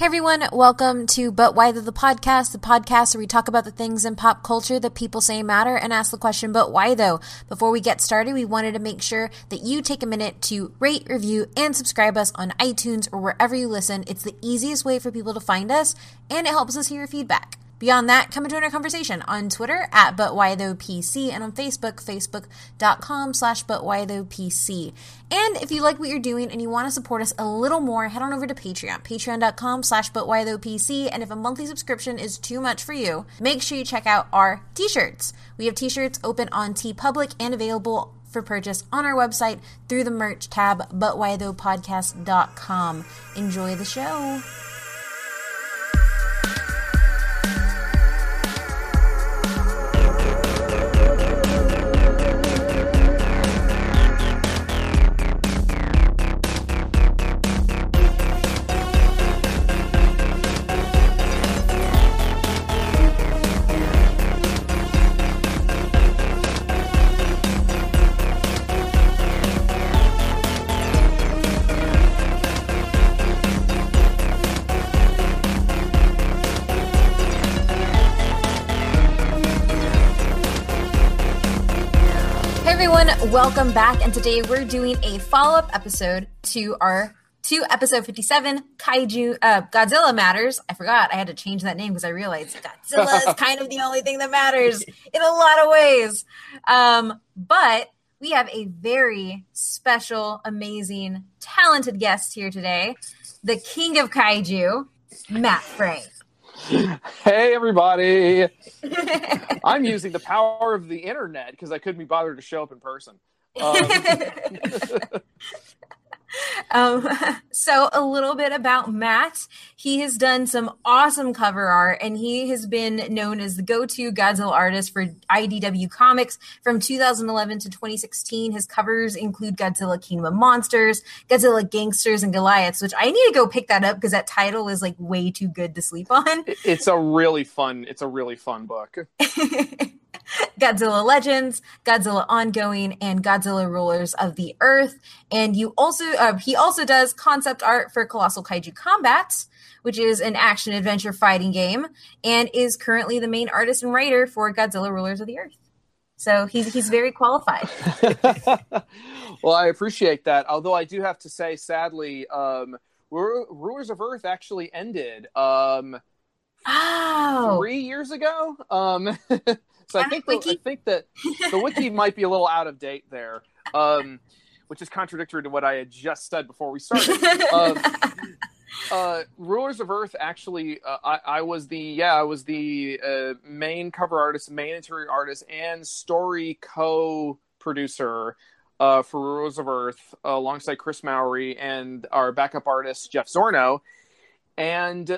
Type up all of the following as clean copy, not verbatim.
Hey everyone, welcome to But Why the podcast where we talk about the things in pop culture that people say matter and ask the question, but why though? Before we get started, we wanted to make sure that you take a minute to rate, review, and subscribe us on iTunes or wherever you listen. It's the easiest way for people to find us, and it helps us hear your feedback. Beyond that, come and join our conversation on Twitter at ButWhyThoughPC and on Facebook, facebook.com/ButWhyThoughPC. And if you like what you're doing and you want to support us a little more, head on over to Patreon, patreon.com/ButWhyThoughPC. And if a monthly subscription is too much for you, make sure you check out our t-shirts. We have t-shirts open on TeePublic and available for purchase on our website through the merch tab, ButWhyThoughPodcast.com. Enjoy the show. Welcome back, and today we're doing a follow-up episode to episode 57, Godzilla Matters. I forgot I had to change that name because I realized Godzilla is kind of the only thing that matters in a lot of ways. But we have a very special, amazing, talented guest here today, the king of kaiju, Matt Frank. Hey everybody! I'm using the power of the internet because I couldn't be bothered to show up in person. So a little bit about Matt. He has done some awesome cover art, and he has been known as the go-to Godzilla artist for IDW Comics from 2011 to 2016. His covers include Godzilla Kingdom of Monsters, Godzilla Gangsters, and Goliaths, which I need to go pick that up because that title is like way too good to sleep on. It's a really fun book. Godzilla Legends, Godzilla Ongoing, and Godzilla Rulers of the Earth. And he also does concept art for Colossal Kaiju Combat, which is an action-adventure fighting game, and is currently the main artist and writer for Godzilla Rulers of the Earth. So he's very qualified. Well, I appreciate that. Although I do have to say, sadly, Rulers of Earth actually ended 3 years ago. So I think that the wiki might be a little out of date there, which is contradictory to what I had just said before we started. Rulers of Earth actually, I was the main cover artist, main interior artist, and story co-producer for Rulers of Earth alongside Chris Mowry and our backup artist Jeff Zorno, and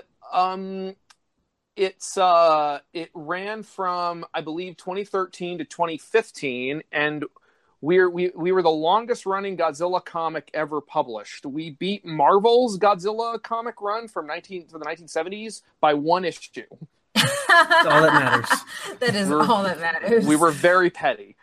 it ran from, I believe, 2013 to 2015, and we were the longest running Godzilla comic ever published. We beat Marvel's Godzilla comic run from the 1970s by one issue. That's all that matters. That is all that matters. We were very petty.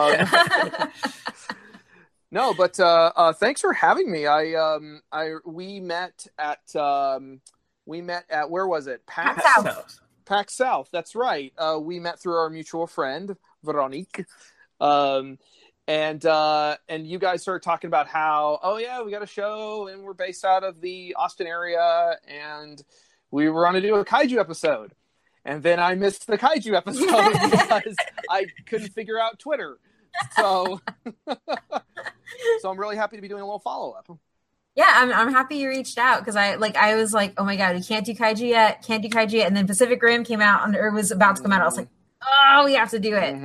No, but thanks for having me. We met at where was it? PAX South. PAX South. That's right. We met through our mutual friend Veronique, and you guys started talking about how, oh yeah, we got a show and we're based out of the Austin area, and we were going to do a kaiju episode, and then I missed the kaiju episode because I couldn't figure out Twitter. So I'm really happy to be doing a little follow up. Yeah, I'm happy you reached out because I was like, oh my god, we can't do kaiju yet, and then Pacific Rim came out or was about to come out. I was like, oh, we have to do it.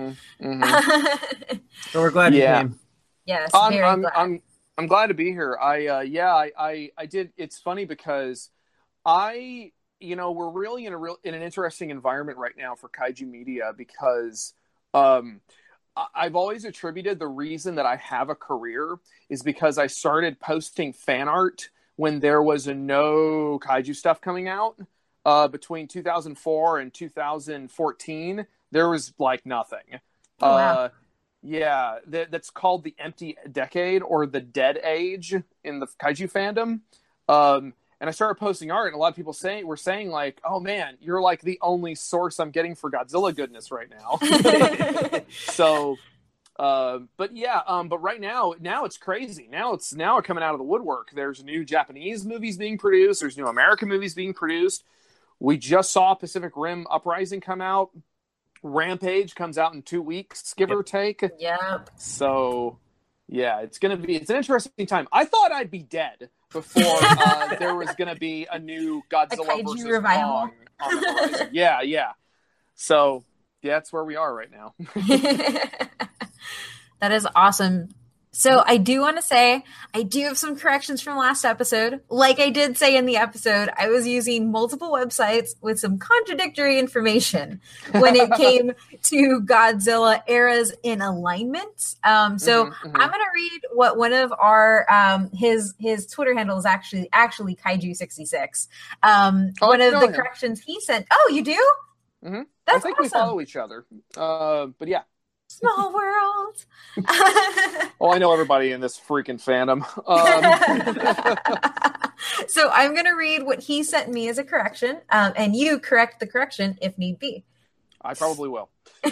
So we're glad you came. Yes, I'm glad to be here. I did. It's funny because we're really in an interesting environment right now for kaiju media because I've always attributed the reason that I have a career is because I started posting fan art when there was no kaiju stuff coming out. Between 2004 and 2014, there was like nothing. Oh, wow. Yeah, that's called the empty decade or the dead age in the kaiju fandom. And I started posting art, and a lot of people were saying like, "Oh man, you're like the only source I'm getting for Godzilla goodness right now." So, but right now it's crazy. Now it's coming out of the woodwork. There's new Japanese movies being produced. There's new American movies being produced. We just saw Pacific Rim Uprising come out. Rampage comes out in 2 weeks, give or take. Yep. So, yeah, it's an interesting time. I thought I'd be dead before there was going to be a new Godzilla versus revival Kong on the horizon. Yeah. So, yeah, that's where we are right now. That is awesome. So I do want to say, I do have some corrections from last episode. Like I did say in the episode, I was using multiple websites with some contradictory information when it came to Godzilla eras in alignments. I'm going to read what one of our, his Twitter handle is actually Kaiju66. One of the corrections he sent. Oh, you do? Mm-hmm. I think awesome. We follow each other. But yeah. Small world. Oh, I know everybody in this freaking fandom. So I'm going to read what he sent me as a correction, and you correct the correction if need be. I probably will.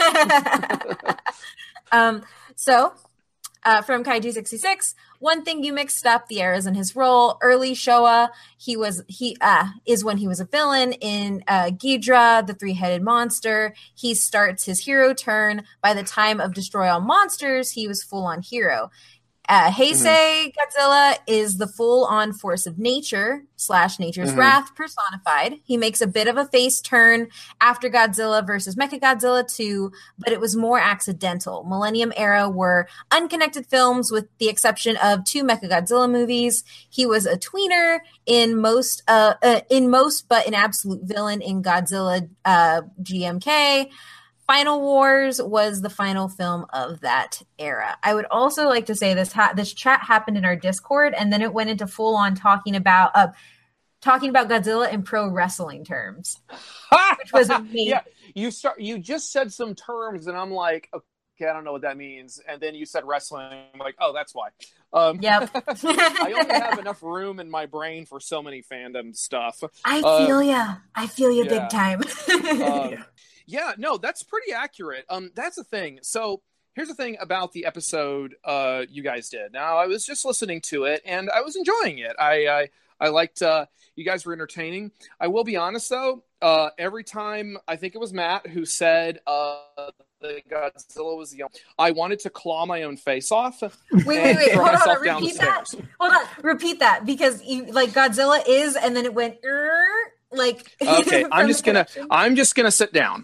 From Kaiju66, one thing you mixed up the eras in his role. Early Showa, he is when he was a villain in Ghidra, the three-headed monster. He starts his hero turn. By the time of Destroy All Monsters, he was full-on hero. Heisei Godzilla is the full-on force of nature / nature's wrath personified. He makes a bit of a face turn after Godzilla versus Mechagodzilla 2, but it was more accidental. Millennium Era were unconnected films with the exception of 2 Mechagodzilla movies. He was a tweener in most but an absolute villain in Godzilla GMK. Final Wars was the final film of that era. I would also like to say this chat happened in our Discord, and then it went into full on talking about Godzilla in pro wrestling terms, which was amazing. Yeah, you just said some terms, and I'm like, okay, I don't know what that means, and then you said wrestling. I'm like, oh, that's why. Yep. I only have enough room in my brain for so many fandom stuff. I feel you big time. Yeah, no, that's pretty accurate. That's the thing. So here's the thing about the episode you guys did. Now, I was just listening to it, and I was enjoying it. I liked you guys were entertaining. I will be honest, though. Every time, I think it was Matt who said that Godzilla was the only... I wanted to claw my own face off. Wait. Hold on. Repeat that. Hold on. Repeat that, because Godzilla is, and then it went... Like okay, I'm just gonna sit down.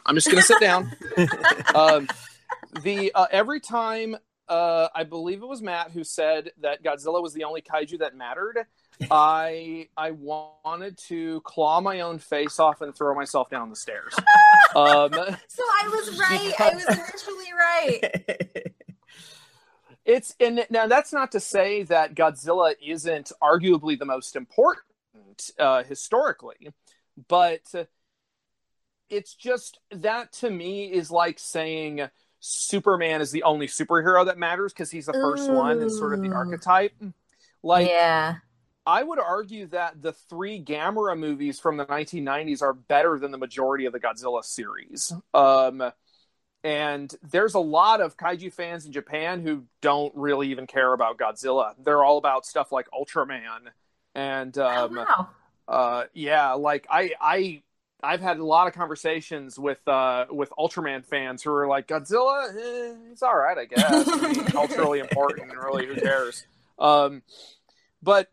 Every time I believe it was Matt who said that Godzilla was the only kaiju that mattered, I wanted to claw my own face off and throw myself down the stairs. So I was right. I was initially right. Now that's not to say that Godzilla isn't arguably the most important historically. But it's just that to me is like saying Superman is the only superhero that matters because he's the first one and sort of the archetype. Like, yeah. I would argue that the 3 Gamera movies from the 1990s are better than the majority of the Godzilla series. And there's a lot of kaiju fans in Japan who don't really even care about Godzilla. They're all about stuff like Ultraman and wow. Like I've had a lot of conversations with Ultraman fans who are like, Godzilla, it's all right, I guess. I mean, culturally important, and really, who cares? But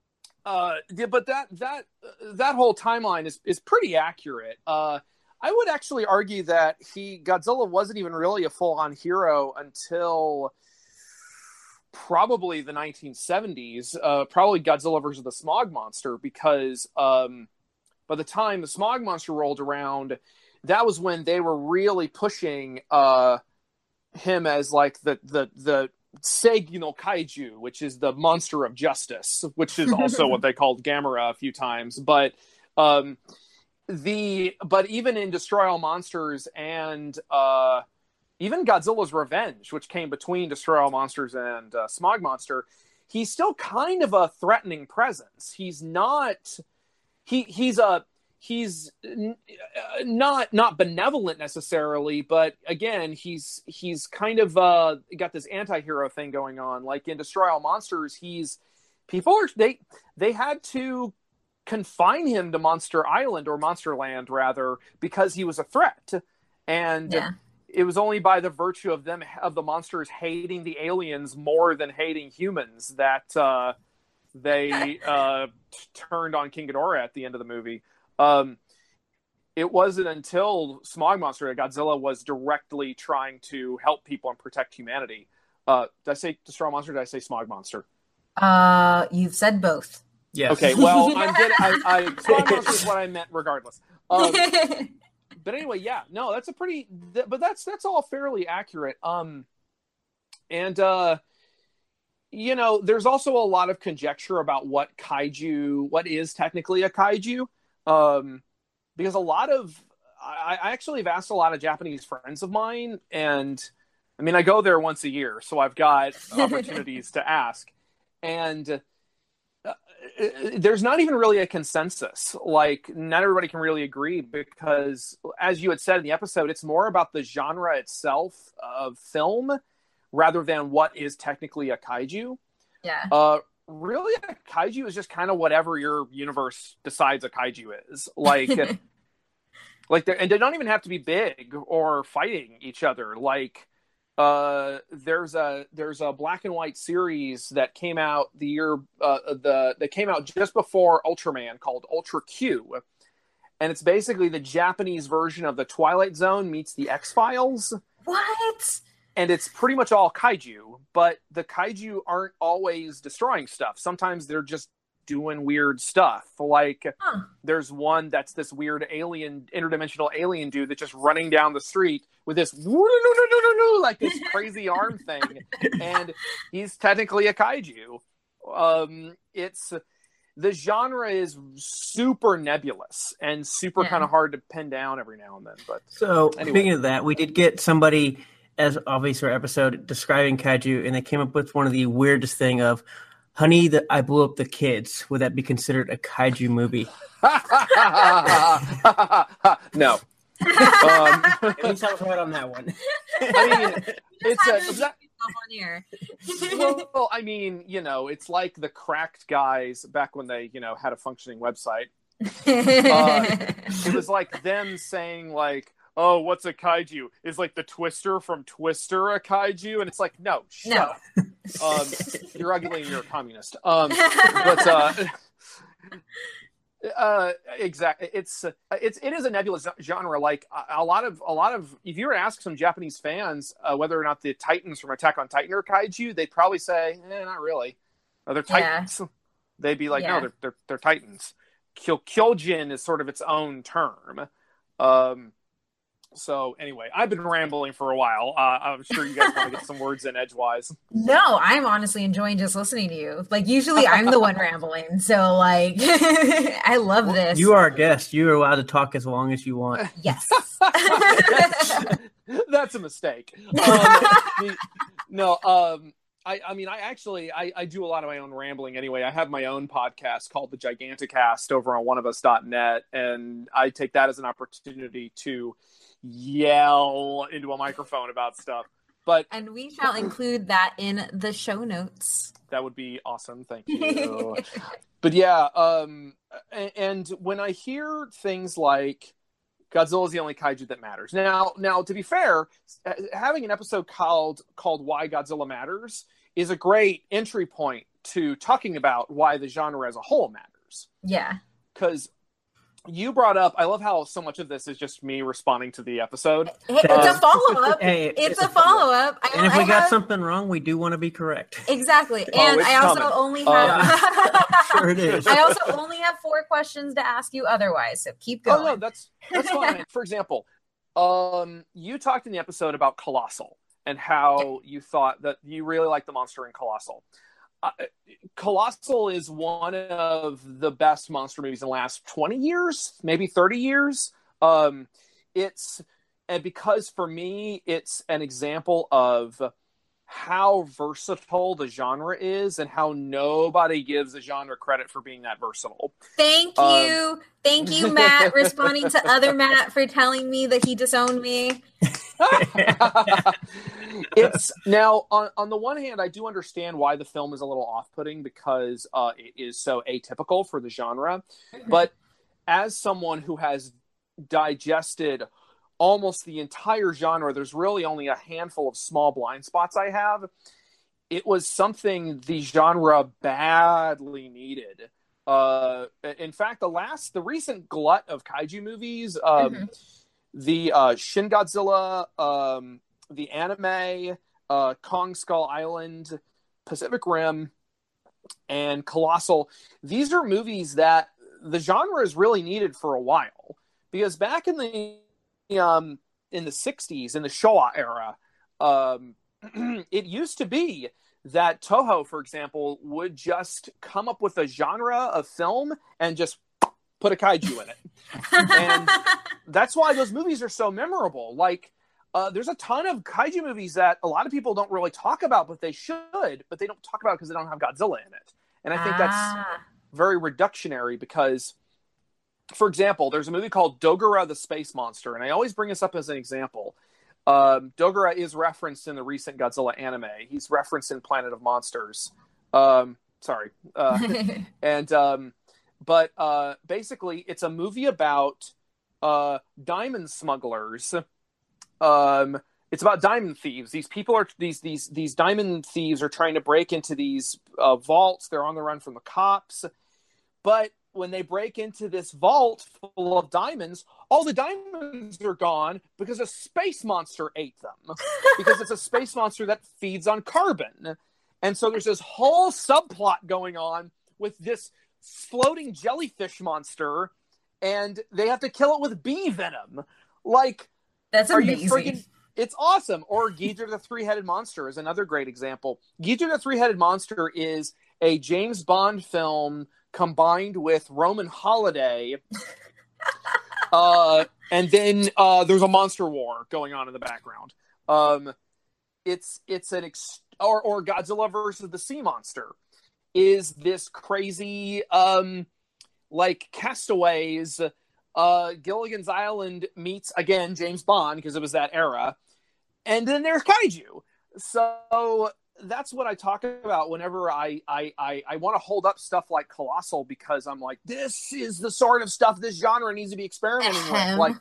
that whole timeline is pretty accurate. I would actually argue that Godzilla wasn't even really a full-on hero until probably the 1970s, probably Godzilla versus the Smog Monster, because by the time the Smog Monster rolled around, that was when they were really pushing him as like the Seigi no Kaiju, which is the monster of justice, which is also what they called Gamera a few times. But even in Destroy All Monsters and even Godzilla's Revenge, which came between Destroy All Monsters and Smog Monster, he's still kind of a threatening presence. He's not he's not benevolent necessarily, but again, he's kind of got this anti-hero thing going on. Like in Destroy All Monsters, they had to confine him to Monster Island, or Monsterland rather, because he was a threat. And it was only by the virtue of the monsters hating the aliens more than hating humans that they turned on King Ghidorah at the end of the movie. It wasn't until Smog Monster that Godzilla was directly trying to help people and protect humanity. Did I say Destroy All Monster? Or did I say Smog Monster? You've said both. Yes. Okay. Well, Smog Monster is what I meant, regardless. But anyway, yeah. No, that's but that's all fairly accurate. There's also a lot of conjecture about what is technically a kaiju. Because I actually have asked a lot of Japanese friends of mine, and I mean, I go there once a year, so I've got opportunities to ask. And there's not even really a consensus. Like, not everybody can really agree because, as you had said in the episode, it's more about the genre itself of film rather than what is technically a kaiju. Yeah. Really, a kaiju is just kind of whatever your universe decides a kaiju is. Like, and they don't even have to be big or fighting each other. Like, there's a black and white series that came out that came out just before Ultraman called Ultra Q, and it's basically the Japanese version of the Twilight Zone meets the X-Files. What? And it's pretty much all kaiju, but the kaiju aren't always destroying stuff. Sometimes they're just doing weird stuff. Like, there's one that's this weird interdimensional alien dude that's just running down the street with this like this crazy arm thing, and he's technically a kaiju. The genre is super nebulous and super kind of hard to pin down every now and then. But anyway. Speaking of that, we did get somebody as obviously our episode describing kaiju, and they came up with one of the weirdest thing of, Honey, I Blew Up the Kids. Would that be considered a kaiju movie? No. At least I was right on that one. I mean, well, I mean, it's like the Cracked guys back when they, had a functioning website. It was like them saying, like, oh, what's a kaiju? Is like the Twister from Twister a kaiju? And it's like, no, shut up. You're ugly and you're a communist. Exactly. It is a nebulous genre. Like a lot of, if you were to ask some Japanese fans whether or not the Titans from Attack on Titan are kaiju, they'd probably say, not really. They're Titans. Yeah. They'd be like, no, they're Titans. Kyojin is sort of its own term. So anyway, I've been rambling for a while. I'm sure you guys want to get some words in edgewise. No, I'm honestly enjoying just listening to you. Like, usually I'm the one rambling. So, like, I love this. You are a guest. You are allowed to talk as long as you want. Yes. That's a mistake. I do a lot of my own rambling anyway. I have my own podcast called The Giganticast over on oneofus.net, and I take that as an opportunity to yell into a microphone about stuff. And we shall include that in the show notes. That would be awesome. Thank you. But yeah, and when I hear things like Godzilla is the only kaiju that matters. Now, to be fair, having an episode called Why Godzilla Matters is a great entry point to talking about why the genre as a whole matters. Yeah. Because you brought up, I love how so much of this is just me responding to the episode. It's a follow-up. It's a follow-up. And if we got something wrong, we do want to be correct. Exactly. And I also only have... Sure it is. I also only have 4 questions to ask you otherwise, so keep going. Oh, no, that's fine. For example, you talked in the episode about Colossal and how you thought that you really liked the monster in Colossal. Colossal is one of the best monster movies in the last 20 years, maybe 30 years. Because for me, it's an example of how versatile the genre is and how nobody gives the genre credit for being that versatile. Thank you. Thank you, Matt, responding to other Matt for telling me that he disowned me. It's now on the one hand, I do understand why the film is a little off-putting because it is so atypical for the genre. But as someone who has digested almost the entire genre, there's really only a handful of small blind spots I have. It was something the genre badly needed. In fact, the recent glut of kaiju movies, the Shin Godzilla, the anime, Kong Skull Island, Pacific Rim, and Colossal, these are movies that the genre is really needed for a while. Because back in the 60s, in the Showa era, it used to be that Toho, for example, would just come up with a genre of film and just put a kaiju in it. And that's why those movies are so memorable. Like, there's a ton of kaiju movies that a lot of people don't really talk about, but they should, but they don't talk about because they don't have Godzilla in it. And I think that's very reductionary because, for example, there's a movie called Dogora the Space Monster, and I always bring this up as an example. Dogora is referenced in the recent Godzilla anime. He's referenced in Planet of Monsters. Sorry. But basically, it's a movie about diamond smugglers. It's about diamond thieves. These people are these diamond thieves are trying to break into these vaults. They're on the run from the cops, but when they break into this vault full of diamonds, all the diamonds are gone because a space monster ate them. Because it's a space monster that feeds on carbon. And so there's this whole subplot going on with this floating jellyfish monster, and they have to kill it with bee venom. Like, that's amazing. It's awesome. Or Ghidorah the Three-Headed Monster is another great example. Ghidorah the Three-Headed Monster is a James Bond film combined with Roman Holiday. And then there's a monster war going on in the background. It's or Godzilla versus the Sea Monster is this crazy like Castaways. Gilligan's Island meets again James Bond because it was that era, and then there's kaiju. So that's what I talk about whenever I want to hold up stuff like Colossal, because I'm like, this is the sort of stuff this genre needs to be experimenting with.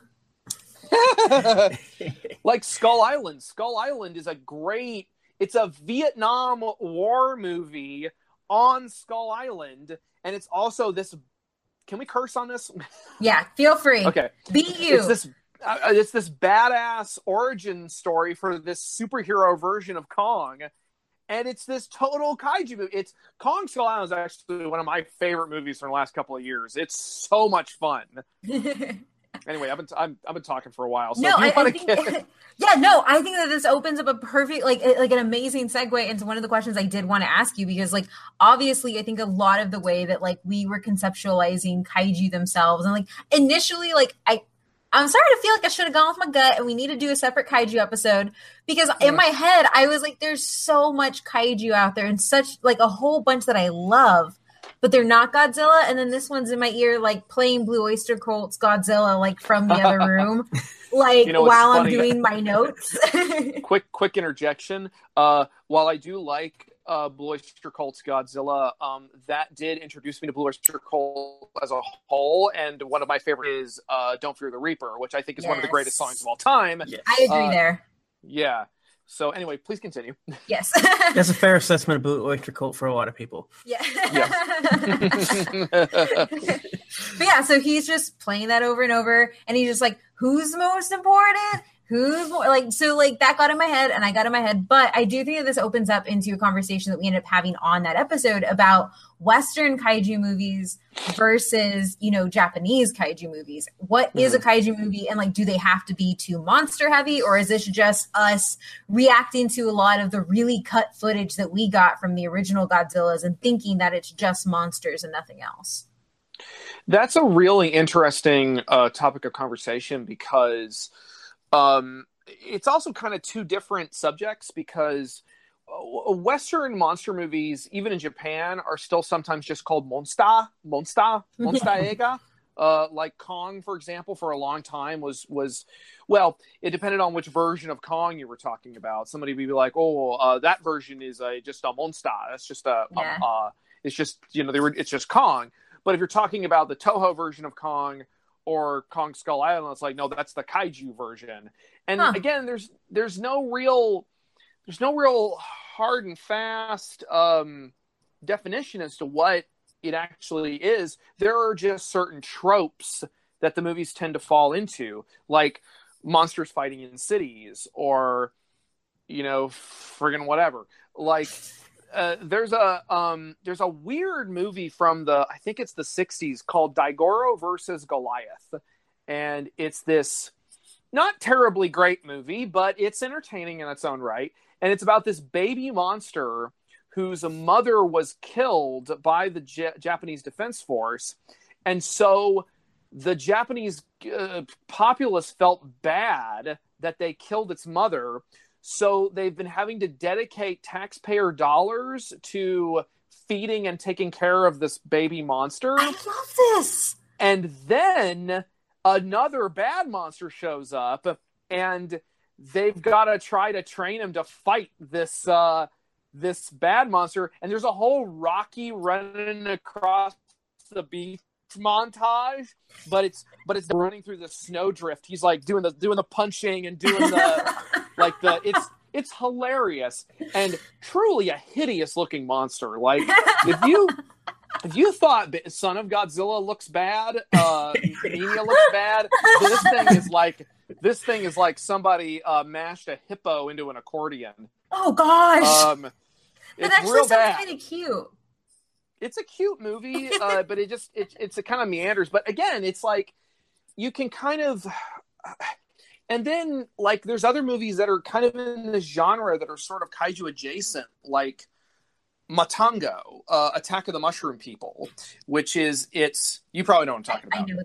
Like Skull Island. Skull Island is it's a Vietnam War movie on Skull Island, and it's also this. Can we curse on this? Yeah, feel free. Okay. Be you. It's this badass origin story for this superhero version of Kong. And it's this total kaiju movie. It's Kong Skull Island is actually one of my favorite movies from the last couple of years. It's so much fun. Anyway, I've been talking for a while. So I think that this opens up a perfect, like an amazing segue into one of the questions I did want to ask you, because like, obviously I think a lot of the way that like we were conceptualizing kaiju themselves, and like initially, like I'm starting to feel like I should have gone with my gut and we need to do a separate kaiju episode, because in my head, I was like, there's so much kaiju out there and such like a whole bunch that I love, but they're not Godzilla. And then this one's in my ear, like playing Blue Oyster Cult's Godzilla, like from the other room, like while I'm doing my notes. quick interjection. While I do like Blue Oyster Cult's Godzilla, that did introduce me to Blue Oyster Cult as a whole, and one of my favorite is Don't Fear the Reaper, which I think is one of the greatest songs of all time. Yes. I agree there. Yeah. So anyway, please continue. Yes. That's a fair assessment of Blue Oyster Cult for a lot of people. Yeah. But yeah, so he's just playing that over and over, and he's just like, who's most important? Who's more like, so like that got in my head and I got in my head, but I do think that this opens up into a conversation that we ended up having on that episode about Western kaiju movies versus, Japanese kaiju movies. What is a kaiju movie, and like, do they have to be too monster heavy, or is this just us reacting to a lot of the really cut footage that we got from the original Godzillas and thinking that it's just monsters and nothing else? That's a really interesting topic of conversation, because it's also kind of two different subjects, because Western monster movies, even in Japan, are still sometimes just called monster ega. Like Kong, for example, for a long time was well, it depended on which version of Kong you were talking about. Somebody would be like, that version is just a monster. That's just it's just, it's just Kong. But if you're talking about the Toho version of Kong or Kong Skull Island, it's like, no, that's the kaiju version. And again, there's no real hard and fast definition as to what it actually is. There are just certain tropes that the movies tend to fall into, like monsters fighting in cities, or friggin' whatever. Like there's a weird movie from I think it's the 60s called Daigoro versus Goliath, and it's this not terribly great movie, but it's entertaining in its own right. And it's about this baby monster whose mother was killed by the Japanese Defense Force. And so the Japanese populace felt bad that they killed its mother. So they've been having to dedicate taxpayer dollars to feeding and taking care of this baby monster. I love this. And then another bad monster shows up, and they've got to try to train him to fight this bad monster. And there's a whole Rocky running across the beach montage, but it's running through the snowdrift. He's like doing the punching and doing the it's hilarious and truly a hideous looking monster. Like if you thought Son of Godzilla looks bad, Mania looks bad, this thing is like somebody mashed a hippo into an accordion. Oh gosh. It's real bad. Kind of cute. It's a cute movie, but it kind of meanders. But again, it's like you can kind of, and then like there's other movies that are kind of in this genre that are sort of kaiju adjacent, like Matango, Attack of the Mushroom People, which is you probably know what I'm talking about. I know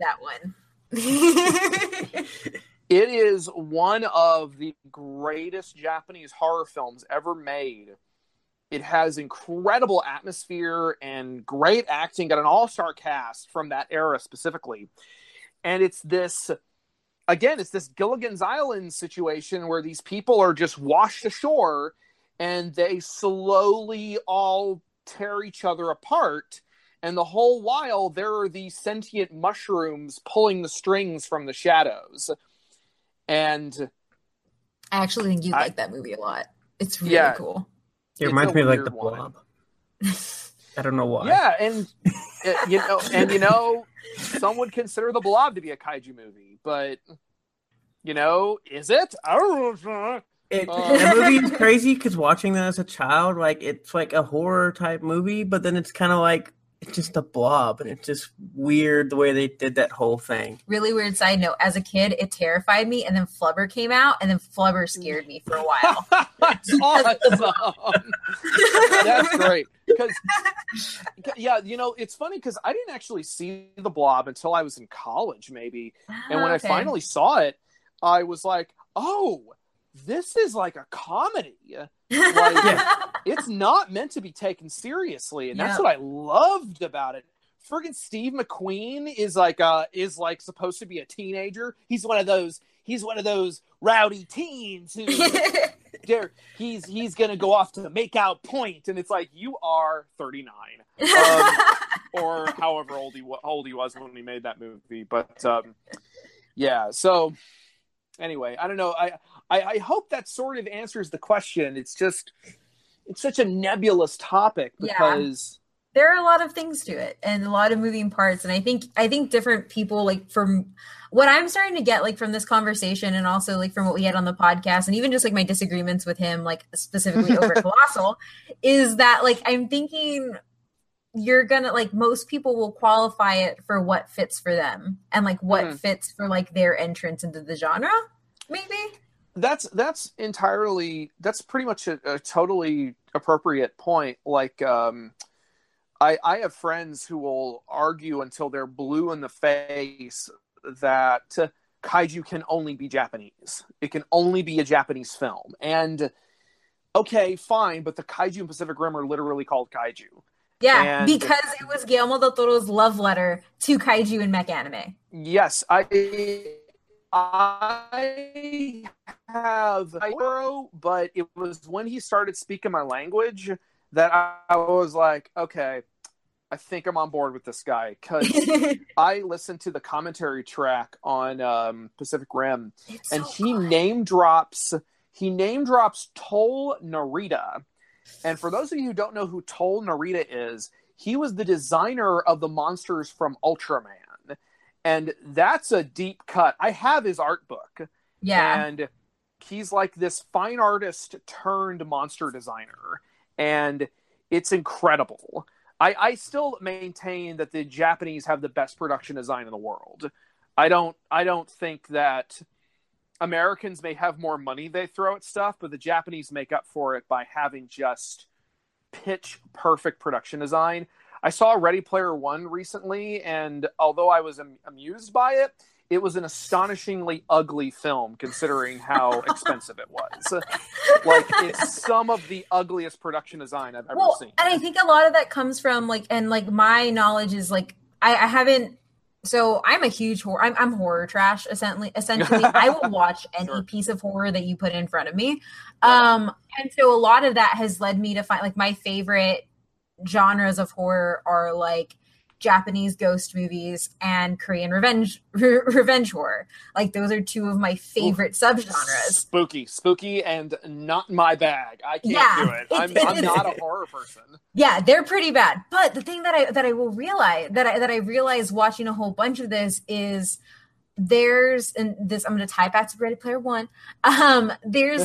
that one. It is one of the greatest Japanese horror films ever made. It has incredible atmosphere and great acting, got an all-star cast from that era specifically. And it's this Gilligan's Island situation where these people are just washed ashore and they slowly all tear each other apart. And the whole while there are these sentient mushrooms pulling the strings from the shadows. And I actually think you'd like that movie a lot. It's really cool. It reminds me of like The Blob. I don't know why. Yeah, and some would consider The Blob to be a kaiju movie, but is it? I don't know. That movie is crazy because watching that as a child, like it's like a horror type movie, but then it's kind of like it's just a blob, and it's just weird the way they did that whole thing. Really weird side note: as a kid, it terrified me, and then Flubber came out, and then Flubber scared me for a while. That's awesome. That's great. Because it's funny because I didn't actually see The Blob until I was in college, maybe, and when I finally saw it, I was like, oh. This is like a comedy. It's not meant to be taken seriously, and that's what I loved about it. Friggin' Steve McQueen is like supposed to be a teenager. He's one of those rowdy teens who he's gonna go off to make out point, and it's like, you are 39, or however old he was when he made that movie. But so anyway, I don't know. I hope that sort of answers the question. It's such a nebulous topic because there are a lot of things to it and a lot of moving parts. And I think different people, like from what I'm starting to get, like from this conversation and also like from what we had on the podcast and even just like my disagreements with him, like specifically over Colossal, is that like, I'm thinking you're gonna like most people will qualify it for what fits for them and like what fits for like their entrance into the genre, maybe. That's pretty much a totally appropriate point. Like, I have friends who will argue until they're blue in the face that kaiju can only be Japanese. It can only be a Japanese film. And Okay, fine, but the kaiju in Pacific Rim are literally called kaiju. Yeah, And because it was Guillermo del Toro's love letter to kaiju and mech anime. yes, I have Toro, but it was when he started speaking my language that I was like, okay, I think I'm on board with this guy, because I listened to the commentary track on Pacific Rim, It's and so he good. name drops Toll Narita. And for those of you who don't know who Toll Narita is, he was the designer of the monsters from Ultraman. And that's a deep cut. I have his art book. Yeah. And he's like this fine artist turned monster designer. And it's incredible. I still maintain that the Japanese have the best production design in the world. I don't think that Americans may have more money they throw at stuff, but the Japanese make up for it by having just pitch perfect production design. I saw Ready Player One recently, and although I was amused by it, it was an astonishingly ugly film considering how expensive it was. Like, it's some of the ugliest production design I've ever seen. And I think a lot of that comes from my knowledge is I haven't. So I'm a huge horror. I'm horror trash. Essentially, I will watch any piece of horror that you put in front of me. And so a lot of that has led me to find my favorite genres of horror are Japanese ghost movies and Korean revenge horror. Those are two of my favorite subgenres. Spooky, and not my bag. I can't do it. I'm not a horror person. Yeah, they're pretty bad. But the thing that I will realize that I realized watching a whole bunch of this is I'm going to tie back to Ready Player One. There's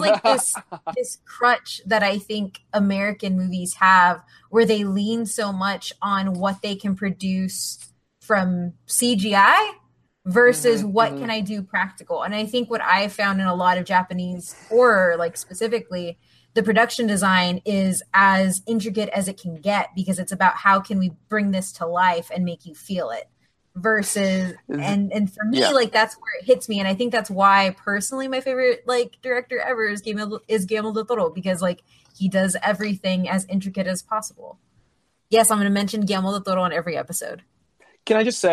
this crutch that I think American movies have, where they lean so much on what they can produce from CGI versus what can I do practical. And I think what I found in a lot of Japanese horror, specifically, the production design is as intricate as it can get, because it's about how can we bring this to life and make you feel it. Versus and for me, that's where it hits me, and I think that's why personally my favorite director ever is Guillermo del Toro, because he does everything as intricate as possible. Yes, I'm going to mention Guillermo del Toro on every episode. Can I just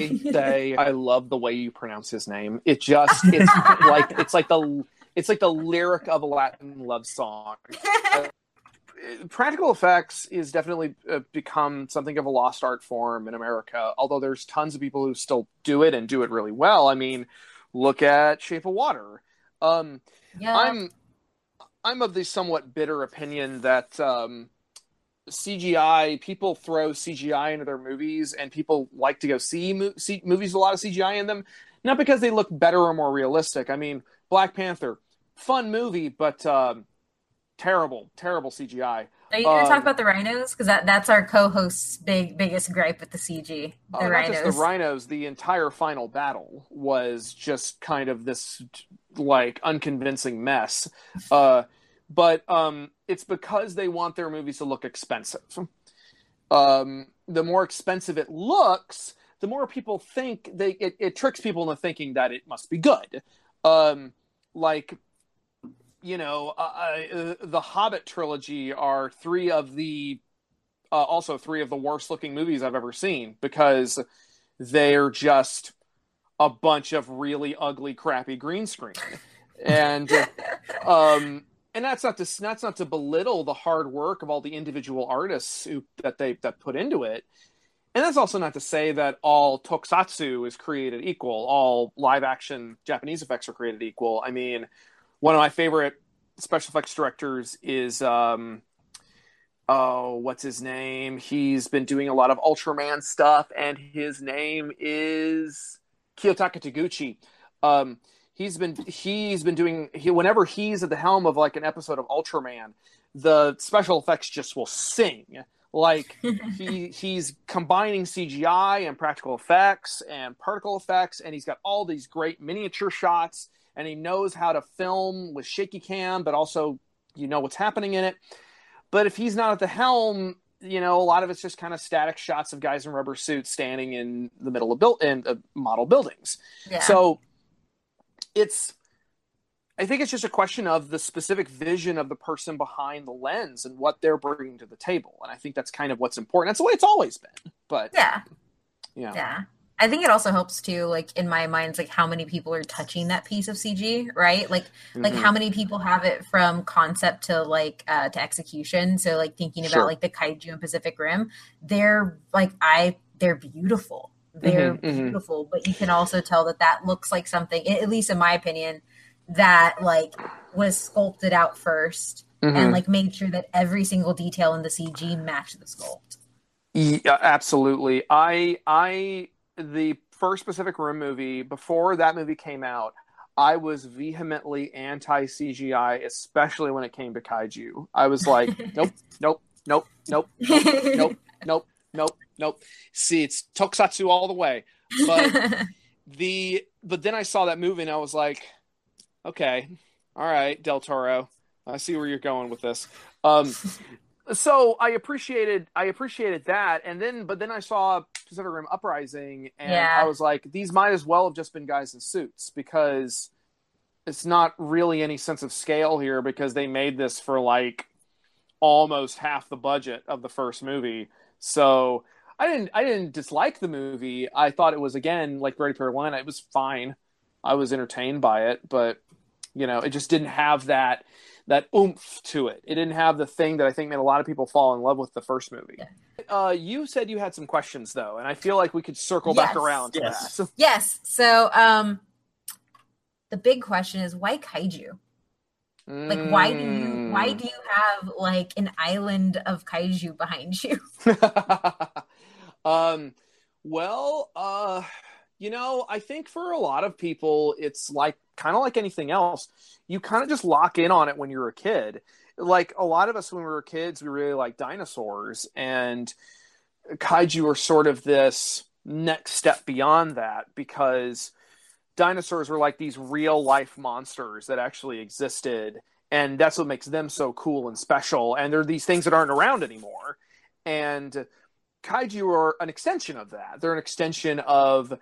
say I love the way you pronounce his name. It's like the lyric of a Latin love song. Practical effects is definitely become something of a lost art form in America, although there's tons of people who still do it and do it really well. I mean, look at Shape of Water. I'm of the somewhat bitter opinion that CGI, people throw CGI into their movies, and people like to go see movies with a lot of CGI in them, not because they look better or more realistic. I mean, Black Panther, fun movie, but terrible CGI. Are you going to talk about the rhinos? Because that's our co-host's biggest gripe with the CG. The rhinos. Not just the rhinos. The entire final battle was just kind of this unconvincing mess. But it's because they want their movies to look expensive. The more expensive it looks, the more people think it tricks people into thinking that it must be good. The Hobbit trilogy are three of the worst looking movies I've ever seen, because they're just a bunch of really ugly, crappy green screen. And that's not to belittle the hard work of all the individual artists that put into it. And that's also not to say that all tokusatsu is created equal. All live action Japanese effects are created equal. I mean, one of my favorite special effects directors is what's his name? He's been doing a lot of Ultraman stuff, and his name is Kiyotaka Taguchi. He's been doing whenever he's at the helm of an episode of Ultraman, the special effects just will sing. He's combining CGI and practical effects and particle effects, and he's got all these great miniature shots. And he knows how to film with shaky cam, but also what's happening in it. But if he's not at the helm, a lot of it's just kind of static shots of guys in rubber suits standing in the middle of model buildings. Yeah. So I think it's just a question of the specific vision of the person behind the lens and what they're bringing to the table. And I think that's kind of what's important. That's the way it's always been. But yeah. I think it also helps too, like in my mind, it's like how many people are touching that piece of CG, right? Like how many people have it from concept to like to execution. So like thinking about like the kaiju and Pacific Rim, they're beautiful. They're beautiful, but you can also tell that looks like something, at least in my opinion, that like was sculpted out first and like made sure that every single detail in the CG matched the sculpt. Yeah, absolutely. The first Pacific Rim movie, before that movie came out, I was vehemently anti-CGI, especially when it came to kaiju. I was like, nope. See, it's tokusatsu all the way. But then I saw that movie and I was like, okay, all right, Del Toro, I see where you're going with this. So I appreciated that, but then I saw Pacific Rim Uprising, and I was like, these might as well have just been guys in suits, because it's not really any sense of scale here, because they made this for like almost half the budget of the first movie. So I didn't dislike the movie. I thought it was, again, like Ready Player One. It was fine. I was entertained by it, but it just didn't have that oomph to it. It didn't have the thing that I think made a lot of people fall in love with the first movie. Yeah. You said you had some questions, though, and I feel like we could circle back around to that. Yes. So the big question is, why kaiju? Like, why do you have like an island of kaiju behind you? I think for a lot of people, it's like kind of like anything else. You kind of just lock in on it when you're a kid. Like a lot of us, when we were kids, we really liked dinosaurs, and kaiju are sort of this next step beyond that, because dinosaurs were like these real life monsters that actually existed. And that's what makes them so cool and special. And they're these things that aren't around anymore. And kaiju are an extension of that. They're an extension of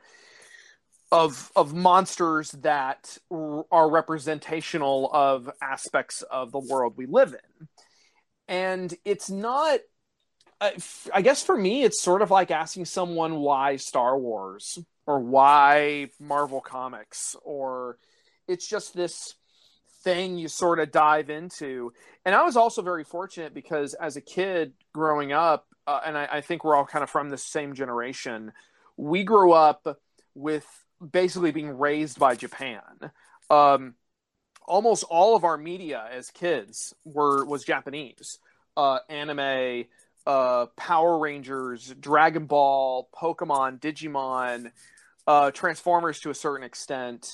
monsters that are representational of aspects of the world we live in. And it's not, I guess for me, it's sort of like asking someone why Star Wars or why Marvel Comics, or it's just this thing you sort of dive into. And I was also very fortunate, because as a kid growing up, and I think we're all kind of from the same generation, we grew up with basically being raised by Japan. Almost all of our media as kids was Japanese. Anime, Power Rangers, Dragon Ball, Pokemon, Digimon, Transformers to a certain extent.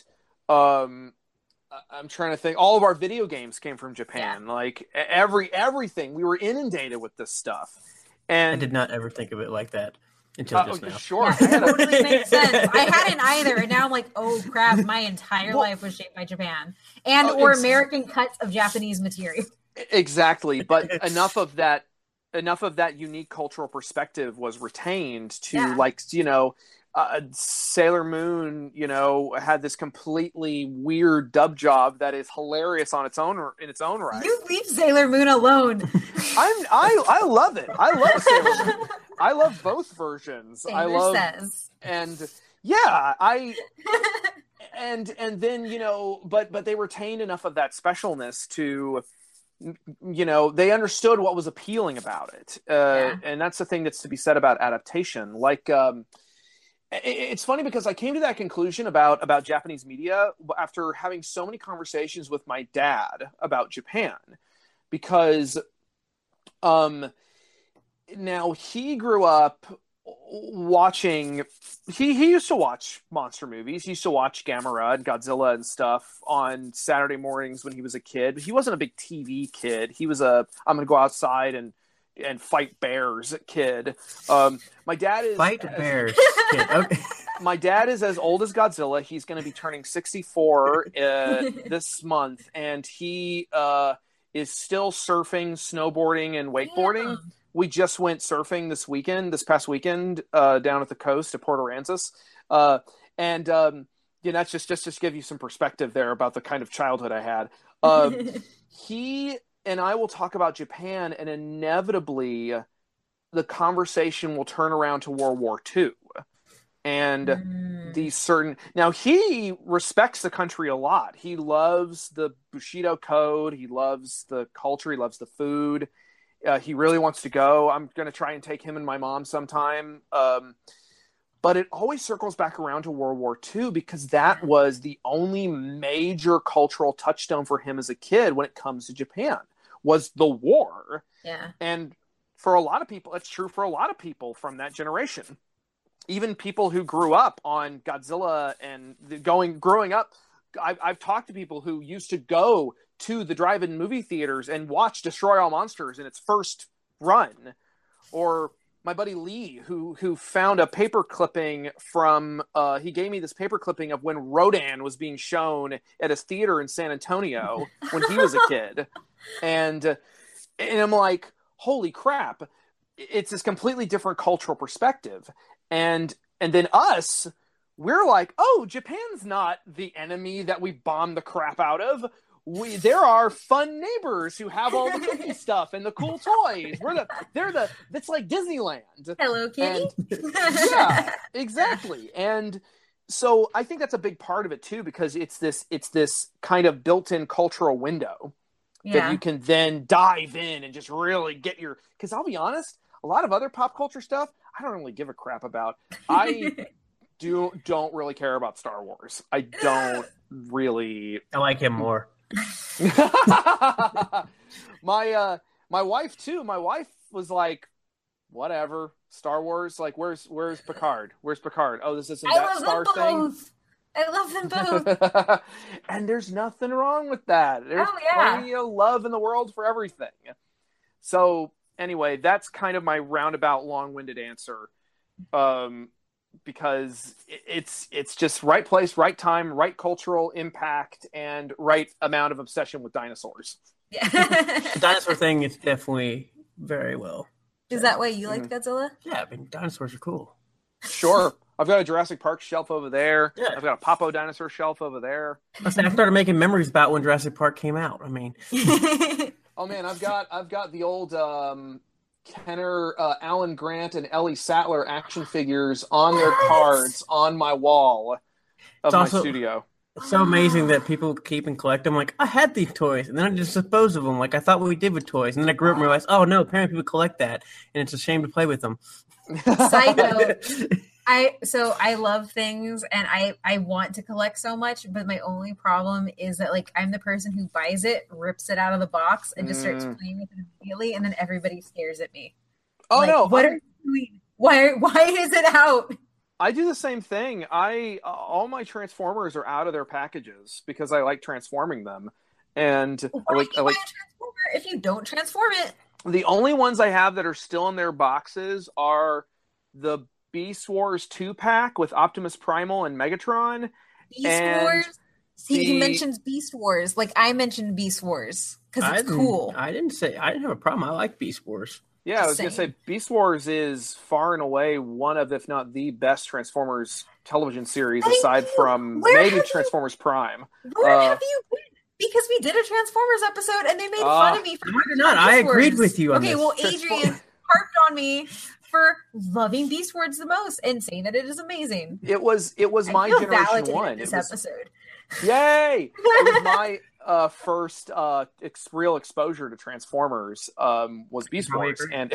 I'm trying to think. All of our video games came from Japan. Yeah. Like everything, we were inundated with this stuff. And I did not ever think of it like that until just now. Sure, yeah, totally makes sense. I hadn't either, and now I'm like, oh crap! My entire life was shaped by Japan or American cuts of Japanese material. Exactly, but enough of that unique cultural perspective was retained to Sailor Moon, had this completely weird dub job that is hilarious in its own right. You leave Sailor Moon alone. I love it. I love Sailor Moon. I love both versions. Sailor says. And yeah, and then but they retained enough of that specialness to, they understood what was appealing about it, and that's the thing that's to be said about adaptation. Like, it's funny because I came to that conclusion about Japanese media after having so many conversations with my dad about Japan, because now he grew up watching, he used to watch monster movies. He used to watch Gamera and Godzilla and stuff on Saturday mornings when he was a kid. He wasn't a big TV kid. He was I'm going to go outside and fight bears kid. My dad is fight bears kid. Okay. My dad is as old as Godzilla. He's going to be turning 64 this month, and he is still surfing, snowboarding, and wakeboarding. Yeah. We just went surfing this past weekend, down at the coast at Port Aransas. that's just to give you some perspective there about the kind of childhood I had. He and I will talk about Japan, and inevitably the conversation will turn around to World War II. And these certain... Now, he respects the country a lot. He loves the Bushido Code. He loves the culture. He loves the food. He really wants to go. I'm going to try and take him and my mom sometime. But it always circles back around to World War II because that was the only major cultural touchstone for him as a kid when it comes to Japan, was the war. Yeah. And for a lot of people, it's true for a lot of people from that generation. Even people who grew up on Godzilla and growing up, I've talked to people who used to go to the drive-in movie theaters and watch Destroy All Monsters in its first run. Or my buddy Lee, who found a paper clipping from, he gave me this paper clipping of when Rodan was being shown at his theater in San Antonio when he was a kid. And I'm like, holy crap, it's this completely different cultural perspective. And then us, we're like, oh, Japan's not the enemy that we bomb the crap out of. There are fun neighbors who have all the cookie stuff and the cool toys. It's like Disneyland. Hello, Kitty. Yeah, exactly. And so I think that's a big part of it too, because it's this kind of built-in cultural window that you can then dive in and just really get because I'll be honest, a lot of other pop culture stuff, I don't really give a crap about. I don't really care about Star Wars. I don't really. I like him more. My wife too. My wife was like, whatever, Star Wars. Like, where's Picard? Where's Picard? Oh, this isn't that Star thing. I love them both. And there's nothing wrong with that. There's plenty of love in the world for everything. So anyway, that's kind of my roundabout, long-winded answer, because it's just right place, right time, right cultural impact, and right amount of obsession with dinosaurs. Yeah. The dinosaur thing is definitely very well. Is that why you like Godzilla? Yeah, I mean, dinosaurs are cool. Sure. I've got a Jurassic Park shelf over there. Yeah. I've got a Papo dinosaur shelf over there. I started making memories about when Jurassic Park came out. I mean, oh man, I've got the old Kenner, Alan Grant, and Ellie Sattler action figures on their cards on my wall of my studio. It's so amazing that people keep and collect them. Like, I had these toys, and then I just dispose of them like I thought we did with toys. And then I grew up and realized, oh no, apparently people collect that, and it's a shame to play with them. Side note, I love things and I want to collect so much, but my only problem is that like I'm the person who buys it, rips it out of the box, and just starts playing with it immediately, and then everybody stares at me. Oh like, no! What are you doing? Why is it out? I do the same thing. All my Transformers are out of their packages because I like transforming them, and I like a Transformer if you don't transform it. The only ones I have that are still in their boxes are the Beast Wars 2-pack with Optimus Primal and Megatron. Beast Wars? See, he mentions Beast Wars. Like, I mentioned Beast Wars because it's cool. I didn't have a problem. I like Beast Wars. Yeah, I was going to say, Beast Wars is far and away one of, if not the best Transformers television series, aside from maybe Transformers Prime. Where have you been? Because we did a Transformers episode and they made fun of me for not. I agreed with you on this. Okay, well, Adrian harped on me for loving Beast Wars the most and saying that it is amazing. It was my generation one. In this episode. Yay! It was my first real exposure to Transformers was Beast Wars, and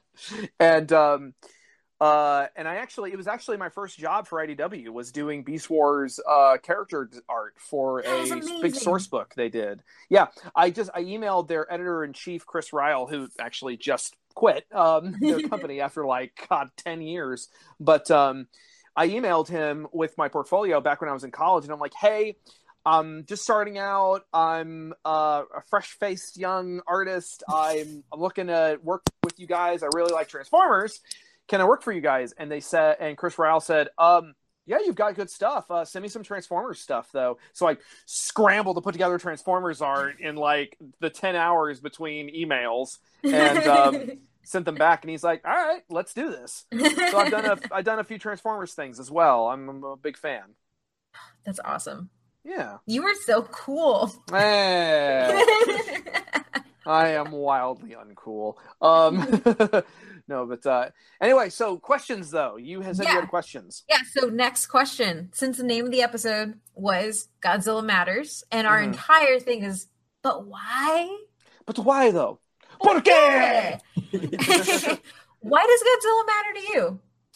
it was actually my first job for IDW was doing Beast Wars character art for a big source book they did. Yeah, I emailed their editor-in-chief, Chris Ryle, who actually just quit their company after 10 years. But I emailed him with my portfolio back when I was in college, and I'm like, hey, I'm just starting out. I'm a fresh-faced young artist. I'm looking to work with you guys. I really like Transformers. Can I work for you guys? And they said, and Chris Ryle said, yeah, you've got good stuff. Send me some Transformers stuff, though. So I scrambled to put together Transformers art in the 10 hours between emails and sent them back. And he's like, all right, let's do this. So I've done a few Transformers things as well. I'm a big fan. That's awesome. Yeah. You were so cool. I am wildly uncool. No, but anyway, so questions though. You said you had questions. Yeah, so next question. Since the name of the episode was Godzilla Matters, and our entire thing is, but why? But why though? ¿Por qué? Why does Godzilla matter to you?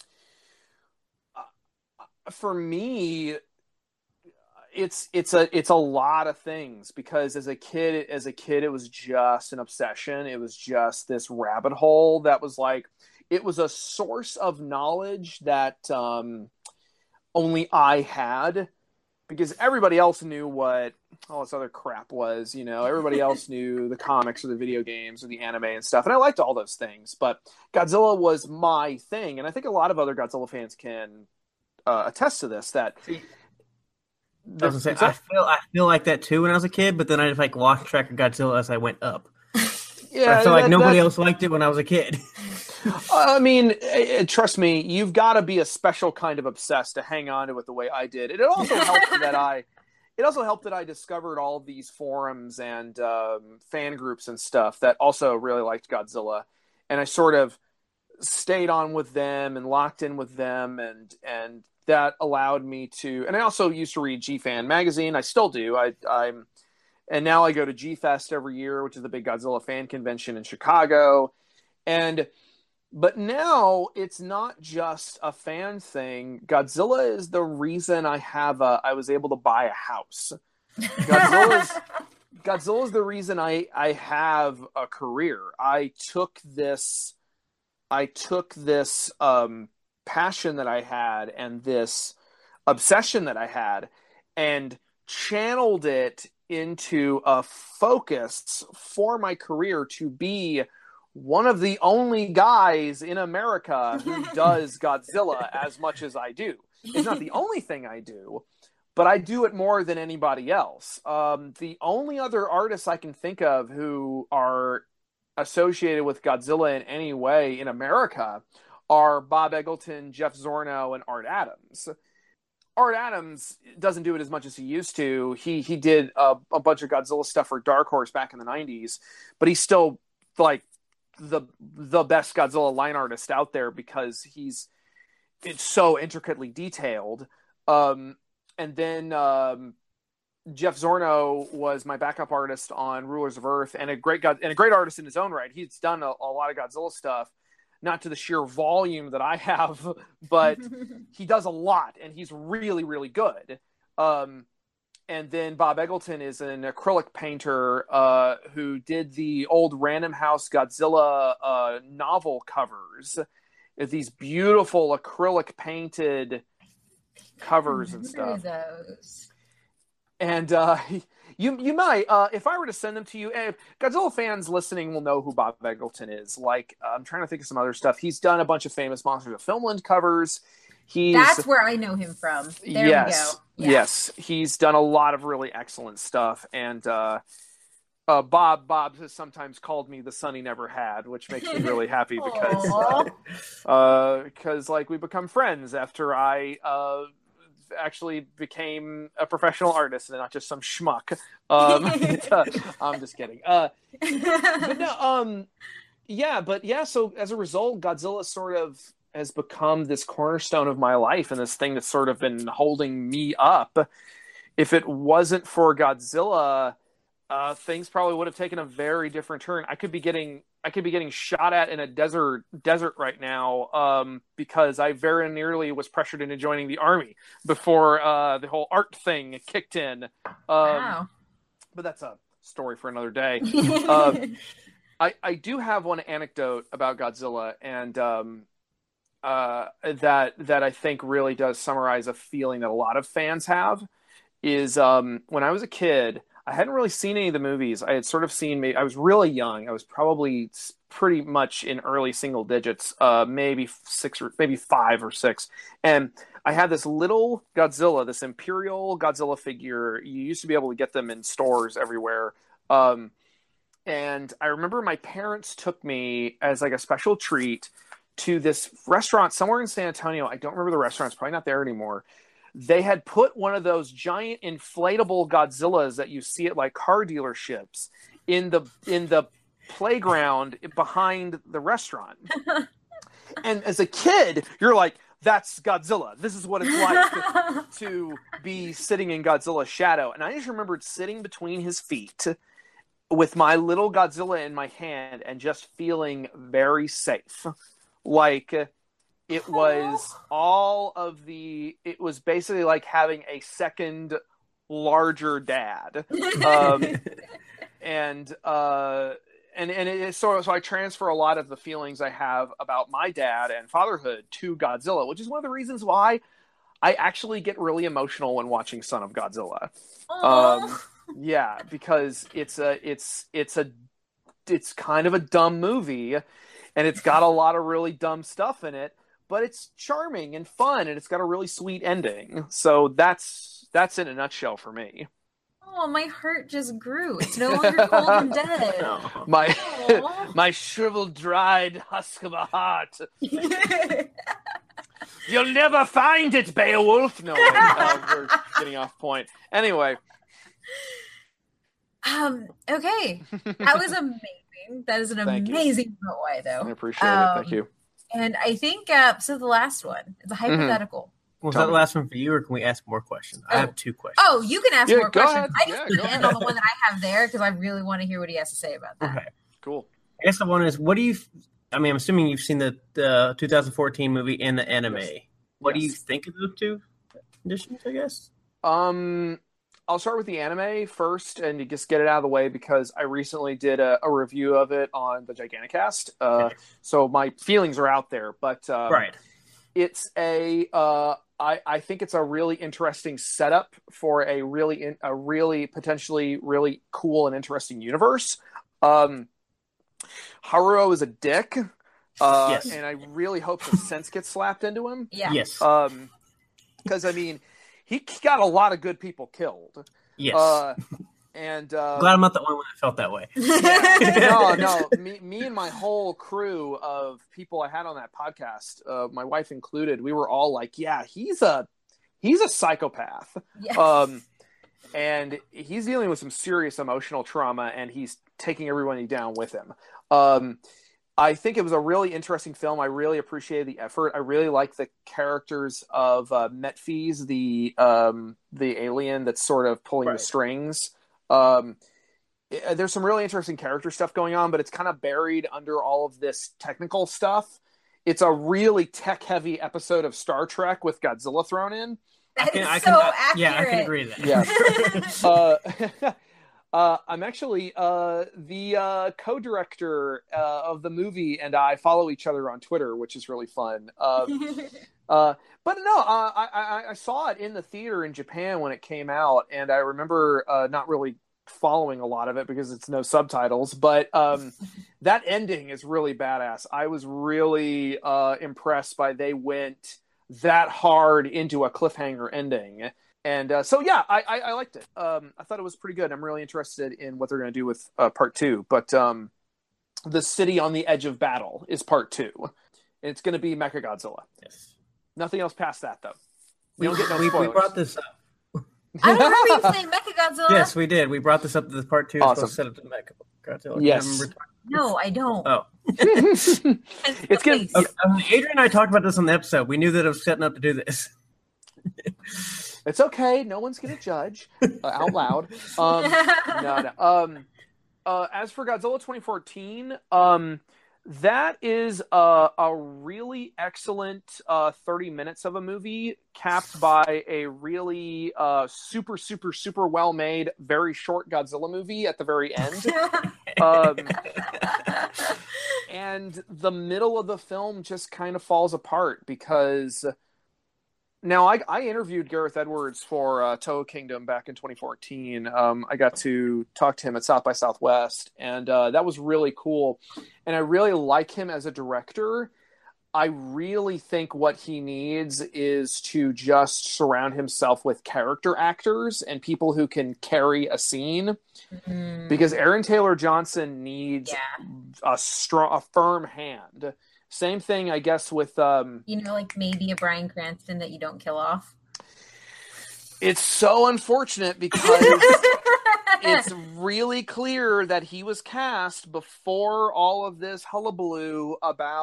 For me, it's a lot of things, because as a kid it was just an obsession. It was just this rabbit hole that was like, it was a source of knowledge that only I had, because everybody else knew what all this other crap was. Everybody else knew the comics or the video games or the anime and stuff, and I liked all those things, but Godzilla was my thing. And I think a lot of other Godzilla fans can attest to this, that I was gonna say, I feel like that too when I was a kid, but then I just lost track of Godzilla as I went up. Yeah, I feel like nobody else liked it when I was a kid. I mean, trust me, you've got to be a special kind of obsessed to hang on to it the way I did. It also helped that I discovered all of these forums and fan groups and stuff that also really liked Godzilla, and I sort of stayed on with them and locked in with them, and that allowed me to. And I also used to read G-Fan magazine. I still do. And now I go to G-Fest every year, which is the big Godzilla fan convention in Chicago. But now it's not just a fan thing. Godzilla is the reason I was able to buy a house. Godzilla is the reason I have a career. I took this passion that I had and this obsession that I had and channeled it into a focus for my career to be one of the only guys in America who does Godzilla as much as I do. It's not the only thing I do, but I do it more than anybody else. The only other artists I can think of who are associated with Godzilla in any way in America are Bob Eggleton, Jeff Zorno, and Art Adams. Art Adams doesn't do it as much as he used to. He did a bunch of Godzilla stuff for Dark Horse back in the 90s, but he's still like the best Godzilla line artist out there, because it's so intricately detailed. And then Jeff Zorno was my backup artist on Rulers of Earth, and a great artist in his own right. He's done a lot of Godzilla stuff, not to the sheer volume that I have, but he does a lot, and he's really, really good. And then Bob Eggleton is an acrylic painter who did the old Random House Godzilla novel covers. These beautiful acrylic painted covers and stuff. Those. And you might, if I were to send them to you, Godzilla fans listening will know who Bob Eggleton is. I'm trying to think of some other stuff. He's done a bunch of famous Monsters of Filmland covers. That's where I know him from. There we go. Yeah. Yes, he's done a lot of really excellent stuff. And Bob has sometimes called me the son he never had, which makes me really happy because we become friends after I actually became a professional artist and not just some schmuck. I'm just kidding. But no, so as a result, Godzilla sort of has become this cornerstone of my life and this thing that's sort of been holding me up. If it wasn't for Godzilla, things probably would have taken a very different turn. I could be getting shot at in a desert right now, because I very nearly was pressured into joining the army before the whole art thing kicked in. Wow. But that's a story for another day. I do have one anecdote about Godzilla, and that I think really does summarize a feeling that a lot of fans have. Is when I was a kid, I hadn't really seen any of the movies. I had sort of seen, I was really young. I was probably pretty much in early single digits, maybe 6 or maybe 5 or 6. And I had this little Godzilla, this Imperial Godzilla figure. You used to be able to get them in stores everywhere. And I remember my parents took me as a special treat to this restaurant somewhere in San Antonio. I don't remember the restaurant. It's probably not there anymore. they had put one of those giant inflatable Godzillas that you see at like car dealerships in the playground behind the restaurant. And as a kid, you're like, that's Godzilla. This is what it's like to be sitting in Godzilla's shadow. And I just remembered sitting between his feet with my little Godzilla in my hand and just feeling very safe. Like it was it was basically like having a second larger dad. So I transfer a lot of the feelings I have about my dad and fatherhood to Godzilla, which is one of the reasons why I actually get really emotional when watching Son of Godzilla. Yeah, because it's kind of a dumb movie, and it's got a lot of really dumb stuff in it, but it's charming and fun, and it's got a really sweet ending. So that's in a nutshell for me. Oh, my heart just grew. It's no longer cold and dead. My shriveled, dried husk of a heart. You'll never find it, Beowulf. No, we're getting off point. Anyway. Okay. That was amazing. That is an amazing why, though. I appreciate it. Thank you. And I think, so the last one, it's a hypothetical. Was that the last one for you, or can we ask more questions? I have 2 questions. Oh, you can ask more questions. Ahead. I just need to end on the one that I have there because I really want to hear what he has to say about that. Okay, cool. I guess the one is, what do you? I mean, I'm assuming you've seen the 2014 movie and the anime. Yes. What do you think of those 2 editions? I guess. I'll start with the anime first and to just get it out of the way because I recently did a review of it on the Giganticast. So my feelings are out there, but right. It's I think it's a really interesting setup for a really potentially really cool and interesting universe. Haruo is a dick, yes. and I really hope some sense gets slapped into him. Yeah. Yes. Because I mean, he got a lot of good people killed. Yes. And glad I'm not the only one that felt that way. No. Me and my whole crew of people I had on that podcast, my wife included, we were all like, "Yeah, he's a psychopath." Yes. And he's dealing with some serious emotional trauma, and he's taking everybody down with him. I think it was a really interesting film. I really appreciated the effort. I really like the characters of Metphis, the alien that's sort of pulling the strings. There's some really interesting character stuff going on, but it's kind of buried under all of this technical stuff. It's a really tech-heavy episode of Star Trek with Godzilla thrown in. Accurate. Yeah, I can agree with that. Yeah. I'm actually the co-director of the movie, and I follow each other on Twitter, which is really fun. But no, I saw it in the theater in Japan when it came out, and I remember not really following a lot of it because it's no subtitles, but that ending is really badass. I was really impressed by they went that hard into a cliffhanger ending. And so, yeah, I liked it. I thought it was pretty good. I'm really interested in what they're going to do with part 2. But the city on the edge of battle is part 2. And it's going to be Mechagodzilla. Yes. Nothing else past that, though. We don't get no spoilers. We brought this up. I don't remember you saying Mechagodzilla. Yes, we did. We brought this up to the part 2. Awesome. Set up to Mechagodzilla. Yes. No, I don't. Oh. It's good. Okay. Adrian and I talked about this on the episode. We knew that it was setting up to do this. It's okay. No one's going to judge out loud. No. As for Godzilla 2014, that is a really excellent 30 minutes of a movie capped by a really super, super, super well-made, very short Godzilla movie at the very end. And the middle of the film just kind of falls apart because... Now, I interviewed Gareth Edwards for Toho Kingdom back in 2014. I got to talk to him at South by Southwest, and that was really cool. And I really like him as a director. I really think what he needs is to just surround himself with character actors and people who can carry a scene. Mm-hmm. Because Aaron Taylor Johnson needs a firm hand. Same thing, I guess, with... like maybe a Bryan Cranston that you don't kill off? It's so unfortunate because it's really clear that he was cast before all of this hullabaloo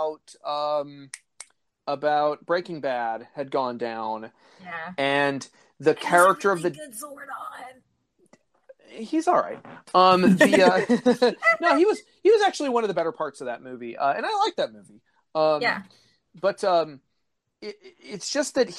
about Breaking Bad had gone down. Yeah. And the character of the good Zordon. He's all right. No, he was actually one of the better parts of that movie, and I like that movie. Yeah, but it's just that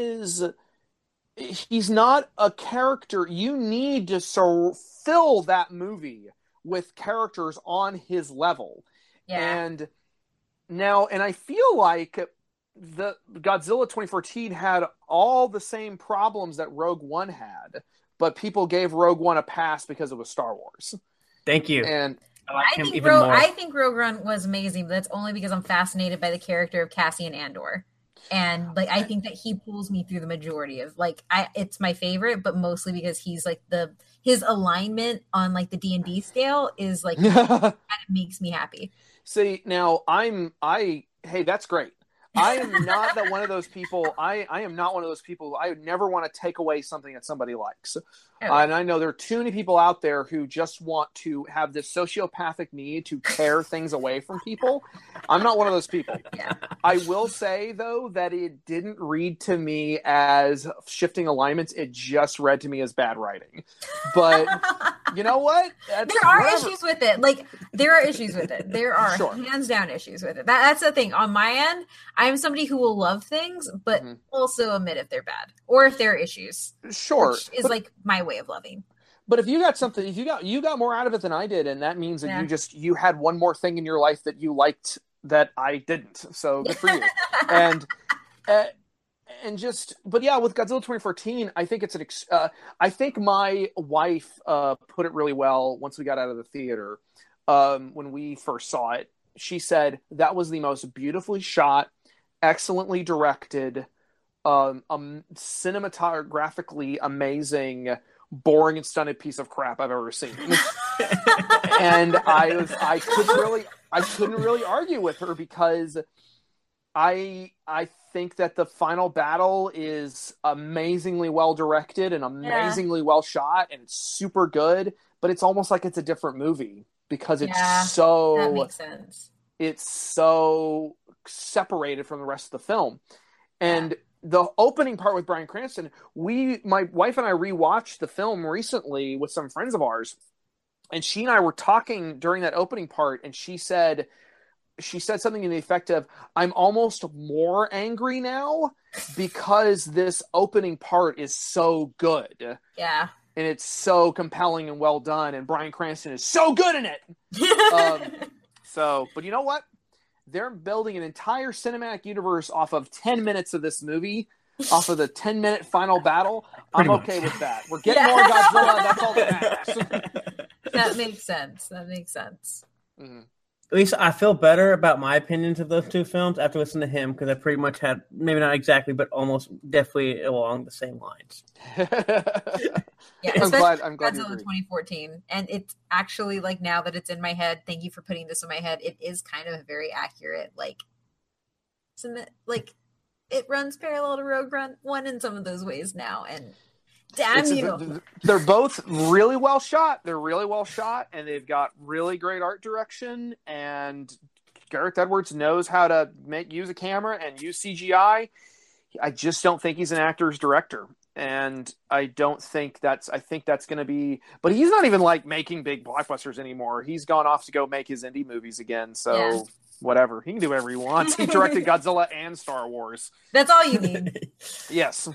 he's not a character. You need to fill that movie with characters on his level. Yeah. And I feel like the Godzilla 2014 had all the same problems that Rogue One had, but people gave Rogue One a pass because it was Star Wars. Thank you. And I think Rogue One was amazing, but that's only because I'm fascinated by the character of Cassian Andor. And like I think that he pulls me through the majority of it's my favorite, but mostly because he's like his alignment on like the D&D scale is like kind of makes me happy. See, now hey, that's great. I am not one of those people. I am not one of those people. I would never want to take away something that somebody likes. And I know there are too many people out there who just want to have this sociopathic need to tear things away from people. I'm not one of those people. Yeah. I will say, though, that it didn't read to me as shifting alignments. It just read to me as bad writing. But you know what? There are issues with it. Like, there are issues with it. There are hands down issues with it. That's the thing. On my end, I'm somebody who will love things, but also admit if they're bad or if there are issues. Sure. Which is like my way of loving. But if you got something, if you got more out of it than I did, and that means that you had one more thing in your life that you liked that I didn't. So good for you. But yeah, with Godzilla 2014, I think I think my wife put it really well once we got out of the theater. When we first saw it, she said that was the most beautifully shot, excellently directed, cinematographically amazing, boring and stunted piece of crap I've ever seen. And I couldn't really argue with her because I think that the final battle is amazingly well directed and amazingly well shot, and it's super good, but it's almost like it's a different movie because it's that makes sense. It's so separated from the rest of the film. And the opening part with Bryan Cranston, my wife and I rewatched the film recently with some friends of ours, and she and I were talking during that opening part, and she said something in the effect of, I'm almost more angry now because this opening part is so good. Yeah. And it's so compelling and well done, and Bryan Cranston is so good in it. But you know what? They're building an entire cinematic universe off of 10 minutes of this movie, off of the 10-minute final battle. I'm okay with that. We're getting more Godzilla. That's all that matters. That makes sense. Mm-hmm. At least I feel better about my opinions of those two films after listening to him, because I pretty much had, maybe not exactly, but almost definitely along the same lines. Yeah, I'm glad Godzilla 2014, and it's actually like, now that it's in my head, thank you for putting this in my head. It is kind of very accurate. Like it runs parallel to Rogue One in some of those ways now, and they're both really well shot. They're really well shot, and they've got really great art direction. And Gareth Edwards knows how to use a camera and use CGI. I just don't think he's an actor's director. And I think that's going to be, but he's not even like making big blockbusters anymore. He's gone off to go make his indie movies again. So whatever, he can do whatever he wants. He directed Godzilla and Star Wars. That's all you need. Yes.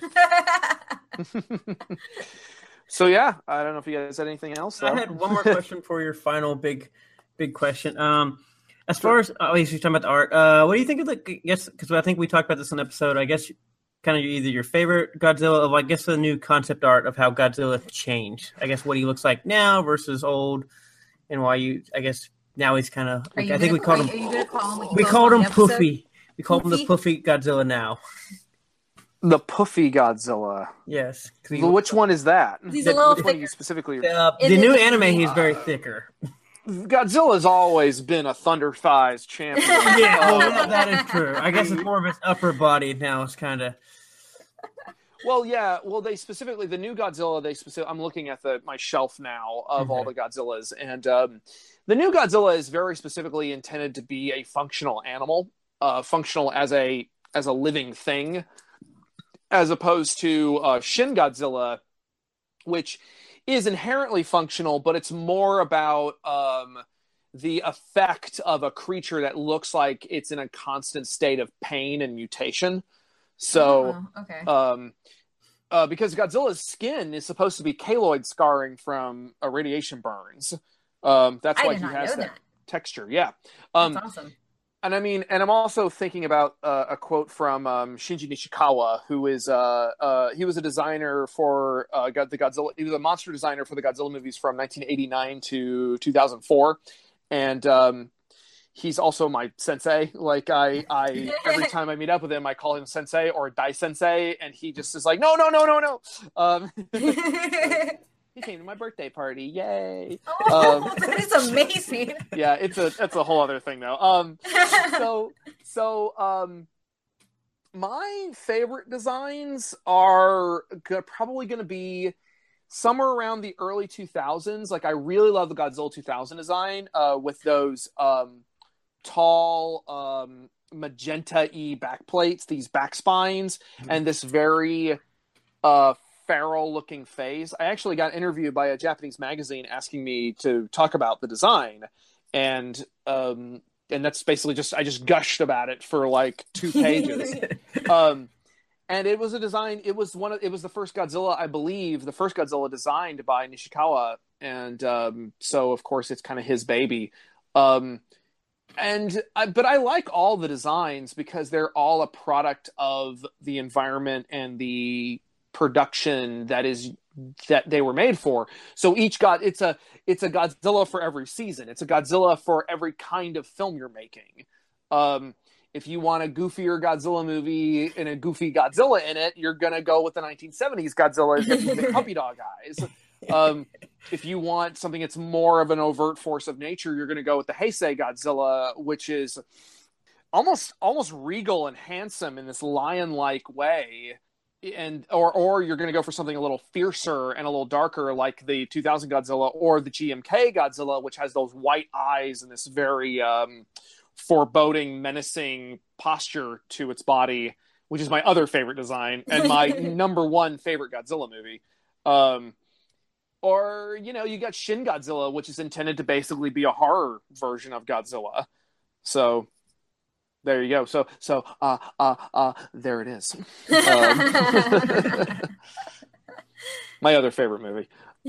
So yeah, I don't know if you guys had anything else. Though. I had one more question for your final big question. As far as obviously you're talking about the art, what do you think of because I think we talked about this in an episode. I guess kind of either your favorite Godzilla of, I guess, the new concept art of how Godzilla changed. I guess what he looks like now versus old, and why I guess now he's kind of. I think we called him. We called him Poofy. We called him the Poofy Godzilla now. The Poofy Godzilla. Yes. Which one is that? He's a little thicker. One you specifically? The new anime, he's very thicker. Godzilla's always been a thunder thighs champion. Yeah, that is true. I guess it's more of his upper body now. It's kind of. Well, yeah. Well, they specifically the new Godzilla. I'm looking at my shelf now of all the Godzillas, and the new Godzilla is very specifically intended to be a functional animal, functional as a living thing, as opposed to Shin Godzilla, which is inherently functional, but it's more about the effect of a creature that looks like it's in a constant state of pain and mutation. So, okay. Because Godzilla's skin is supposed to be keloid scarring from radiation burns. That's why he has that texture. Yeah. That's awesome. And I mean, and I'm also thinking about a quote from Shinji Nishikawa, who is he was a designer for the Godzilla. He was a monster designer for the Godzilla movies from 1989 to 2004, and he's also my sensei. Like I every time I meet up with him, I call him sensei or Dai Sensei, and he just is like, no. He came to my birthday party. Yay. Oh, that is amazing. Yeah, that's a whole other thing though. My favorite designs are probably going to be somewhere around the early 2000s. Like I really love the Godzilla 2000 design with those tall magenta-y backplates, these back spines, and this very feral looking face. I actually got interviewed by a Japanese magazine asking me to talk about the design, and that's basically I just gushed about it for like 2 pages. And it was a design. It was the first Godzilla, I believe, the first Godzilla designed by Nishikawa, and so of course it's kind of his baby. But I like all the designs because they're all a product of the environment and the production that they were made for. So it's a Godzilla for every season. It's a Godzilla for every kind of film you're making. If you want a goofier Godzilla movie and a goofy Godzilla in it, you're gonna go with the 1970s Godzilla, the puppy dog eyes. If you want something that's more of an overt force of nature, you're gonna go with the Heisei Godzilla, which is almost regal and handsome in this lion-like way. Or you're going to go for something a little fiercer and a little darker, like the 2000 Godzilla or the GMK Godzilla, which has those white eyes and this very foreboding, menacing posture to its body, which is my other favorite design and my number one favorite Godzilla movie. Or you got Shin Godzilla, which is intended to basically be a horror version of Godzilla. So there you go. So there it is. My other favorite movie.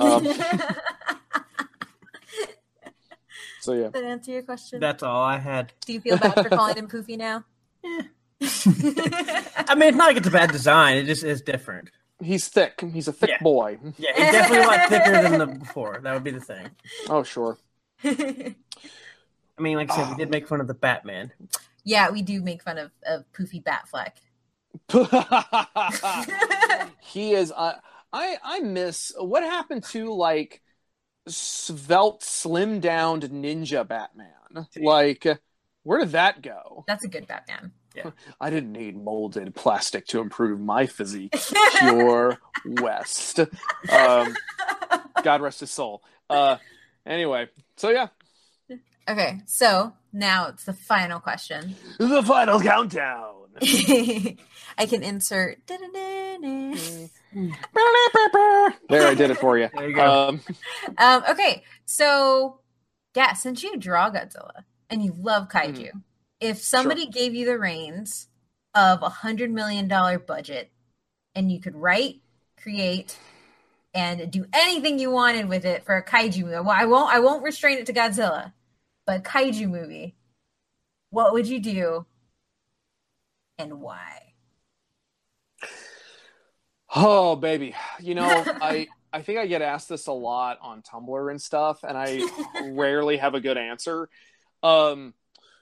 So yeah. Did that answer your question? That's all I had. Do you feel bad for calling him Poofy now? I mean, it's not like it's a bad design. It just is different. He's thick. He's a thick boy. Yeah, he's definitely a lot thicker than the before. That would be the thing. Oh, sure. I mean, like I said, we did make fun of the Batman. Yeah, we do make fun of Poofy Batfleck. He is. I miss what happened to like svelte, slim downed ninja Batman. Like, where did that go? That's a good Batman. Yeah. I didn't need molded plastic to improve my physique. Pure West. God rest his soul. Anyway, so yeah. Okay, so now it's the final question. The final countdown. I can insert. There, I did it for you. There you go. Okay, so yeah, since you draw Godzilla and you love kaiju, if somebody gave you the reins of $100 million budget and you could write, create, and do anything you wanted with it for a kaiju movie, well, I won't restrain it to Godzilla. But kaiju movie, what would you do and why? Oh, baby. I think I get asked this a lot on Tumblr and stuff, and I rarely have a good answer. Well,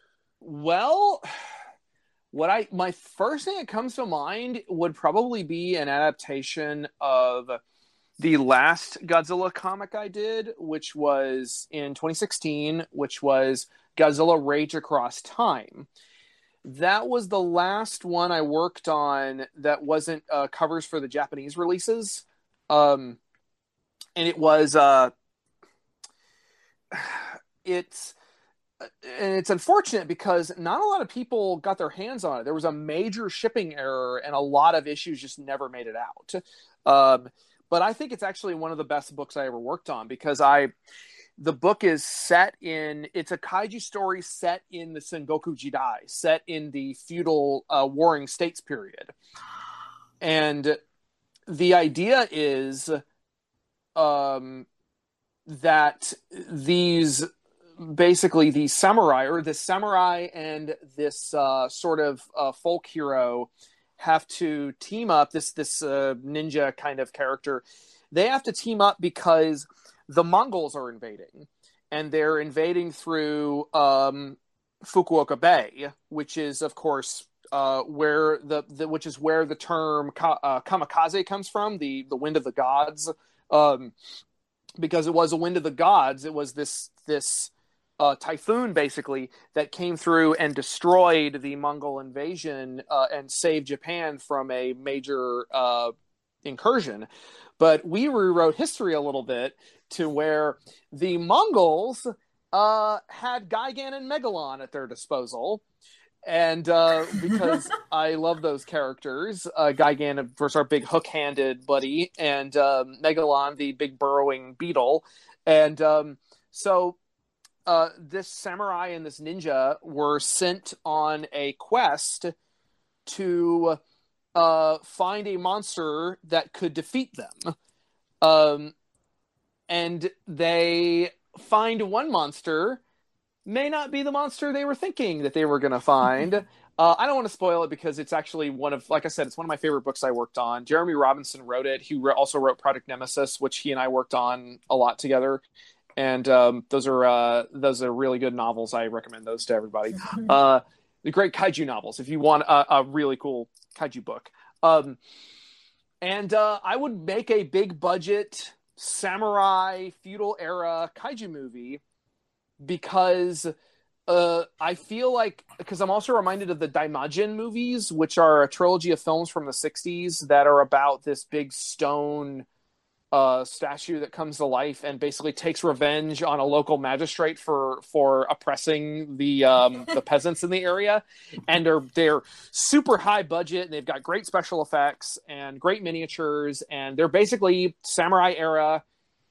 my first thing that comes to mind would probably be an adaptation of the last Godzilla comic I did, which was in 2016, which was Godzilla Rage Across Time. That was the last one I worked on that wasn't covers for the Japanese releases. And it was it's unfortunate because not a lot of people got their hands on it. There was a major shipping error and a lot of issues just never made it out. But I think it's actually one of the best books I ever worked on because the book is it's a kaiju story set in the Sengoku Jidai, set in the feudal warring states period. And the idea is that these samurai and this sort of folk hero have to team up. This ninja kind of character, they have to team up because the Mongols are invading, and they're invading through Fukuoka Bay, which is of course where the term kamikaze comes from, the wind of the gods. Because it was a wind of the gods, it was this typhoon basically that came through and destroyed the Mongol invasion and saved Japan from a major incursion. But we rewrote history a little bit to where the Mongols had Gigan and Megalon at their disposal. And because I love those characters, Gigan, of course, our big hook-handed buddy, and Megalon, the big burrowing beetle. And so this samurai and this ninja were sent on a quest to find a monster that could defeat them. And they find one monster, may not be the monster they were thinking that they were going to find. I don't want to spoil it because it's actually like I said, it's one of my favorite books I worked on. Jeremy Robinson wrote it. He also wrote Project Nemesis, which he and I worked on a lot together. And those are really good novels. I recommend those to everybody. The great kaiju novels, if you want a really cool kaiju book. And I would make a big budget samurai feudal era kaiju movie because I feel like, because I'm also reminded of the Daimajin movies, which are a trilogy of films from the 60s that are about this big stone statue that comes to life and basically takes revenge on a local magistrate for oppressing the peasants in the area. And they're super high budget, and they've got great special effects and great miniatures, and they're basically samurai era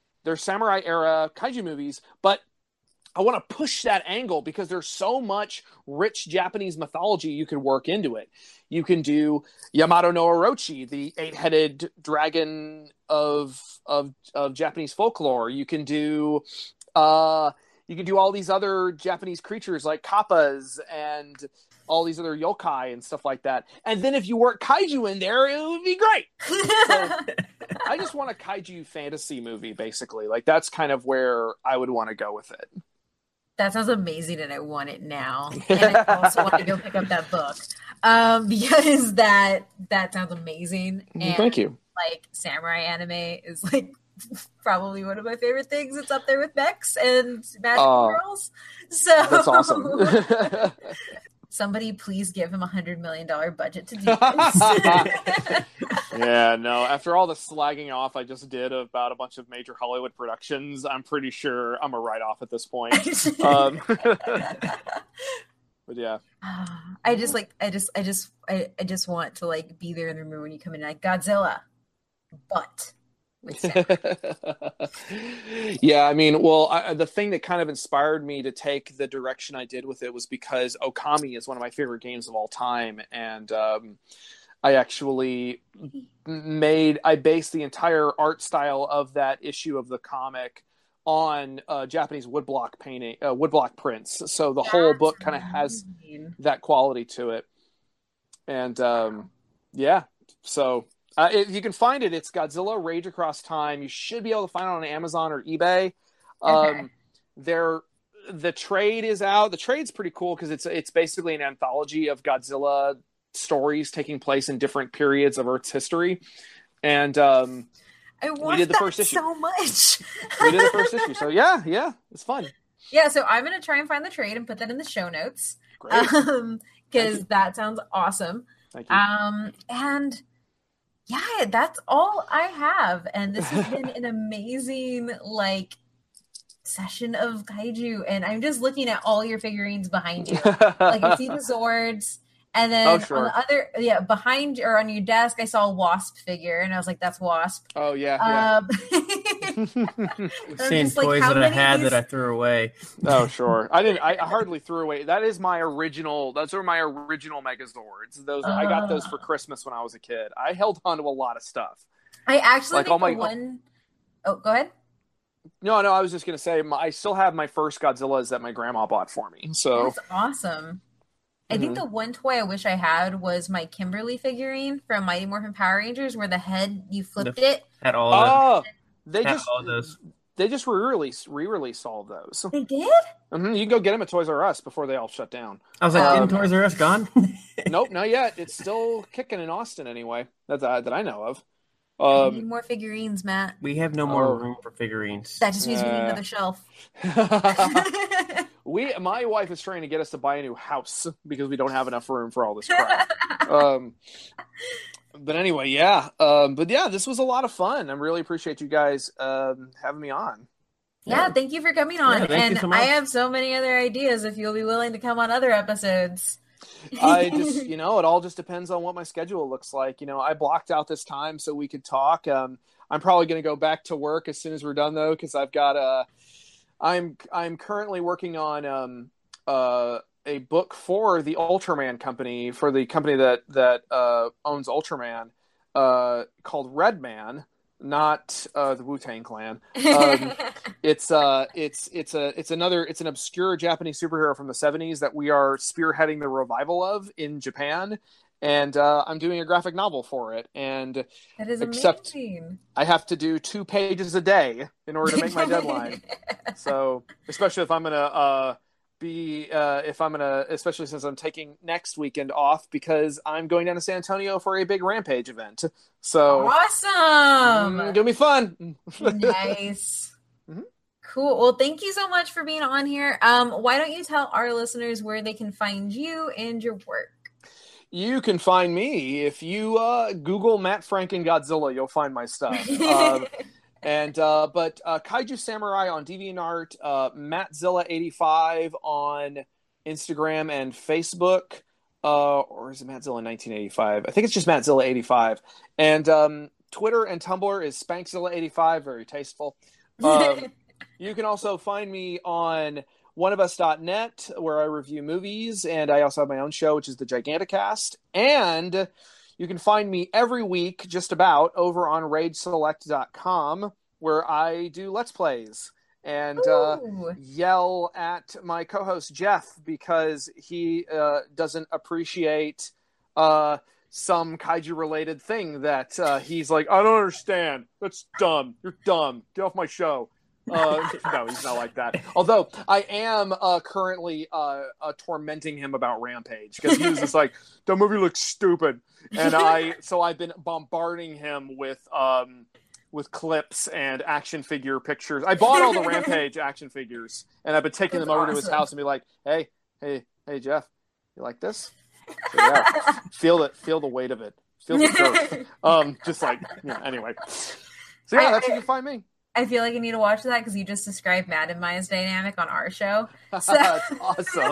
kaiju movies. But I want to push that angle because there's so much rich Japanese mythology you can work into it. You can do Yamato no Orochi, the 8-headed dragon of Japanese folklore. You can do all these other Japanese creatures like kappas and all these other yokai and stuff like that. And then if you work kaiju in there, it would be great. So I just want a kaiju fantasy movie, basically. Like, that's kind of where I would want to go with it. That sounds amazing, and I want it now. And I also want to go pick up that book because that sounds amazing. And, thank you. Like, samurai anime is like probably one of my favorite things. It's up there with mechs and magical girls. So that's awesome. Somebody please give him $100 million budget to do this. Yeah, no. After all the slagging off I just did about a bunch of major Hollywood productions, I'm pretty sure I'm a write-off at this point. But yeah, I just want to like be there in the room when you come in, like Godzilla, but. Yeah, I mean, well, the thing that kind of inspired me to take the direction I did with it was because Okami is one of my favorite games of all time, and I actually based the entire art style of that issue of the comic on Japanese woodblock prints. So the whole book kind of has that quality to it, and yeah, so. If you can find it, it's Godzilla Rage Across Time. You should be able to find it on Amazon or eBay. Okay. The trade is out. The trade's pretty cool because it's basically an anthology of Godzilla stories taking place in different periods of Earth's history. And I want that so much. We did the first issue. So yeah, it's fun. Yeah, so I'm going to try and find the trade and put that in the show notes. Great. because that sounds awesome. Thank you. And yeah, that's all I have. And this has been an amazing session of kaiju. And I'm just looking at all your figurines behind you. I see the Zords. And then on the other, behind or on your desk, I saw a Wasp figure, and I was like, "That's Wasp." Oh yeah. Seeing toys that I had that I threw away. Oh sure, I didn't. I hardly threw away. That is my original. Those are my original Megazords. Those I got those for Christmas when I was a kid. I held on to a lot of stuff. I actually think one. Oh, go ahead. No. I was just gonna say I still have my first Godzillas that my grandma bought for me. So that's awesome. I think the one toy I wish I had was my Kimberly figurine from Mighty Morphin Power Rangers, where the head you flipped it. Had all they just re-released all of those. They did? Mm-hmm. You can go get them at Toys R Us before they all shut down. I was like, isn't Toys R Us gone? Nope, not yet. It's still kicking in Austin anyway. That I know of. We need more figurines, Matt. We have no more room for figurines. That just means we need another shelf. My wife is trying to get us to buy a new house because we don't have enough room for all this crap. But anyway, this was a lot of fun. I really appreciate you guys having me on. Yeah, thank you for coming on. Thank you so much. I have so many other ideas if you'll be willing to come on other episodes. I just, it all just depends on what my schedule looks like. I blocked out this time so we could talk. I'm probably going to go back to work as soon as we're done though, because I've got I'm currently working on a book for the Ultraman company, for the company that owns Ultraman, called Redman, not the Wu-Tang Clan. It's an obscure Japanese superhero from the 70s that we are spearheading the revival of in Japan. And I'm doing a graphic novel for it. And that is amazing. I have to do 2 pages a day in order to make my deadline. So, especially if I'm going to especially since I'm taking next weekend off because I'm going down to San Antonio for a big Rampage event. So awesome. Gonna be fun. Nice. Mm-hmm. Cool. Well, thank you so much for being on here. Why don't you tell our listeners where they can find you and your work? You can find me if you Google Matt Franken Godzilla. You'll find my stuff. But Kaiju Samurai on DeviantArt, Mattzilla85 on Instagram and Facebook, or is it Mattzilla 1985? I think it's just Mattzilla85. And Twitter and Tumblr is Spankzilla85, very tasteful. You can also find me on oneofus.net, where I review movies, and I also have my own show, which is the Giganticast. And you can find me every week, just about, over on RageSelect.com, where I do Let's Plays and yell at my co-host Jeff because he doesn't appreciate some kaiju-related thing that he's like, I don't understand. That's dumb. You're dumb. Get off my show. No, he's not like that. Although I am currently tormenting him about Rampage because he was just like, the movie looks stupid, and I've been bombarding him with clips and action figure pictures. I bought all the Rampage action figures, and I've been taking them over to his house and be like, hey, Jeff, you like this? So, yeah, feel the weight of it. Feel the joke. Just like anyway. So yeah, that's where you can find me. I feel like I need to watch that because you just described Matt and Maya's dynamic on our show. So. That's awesome.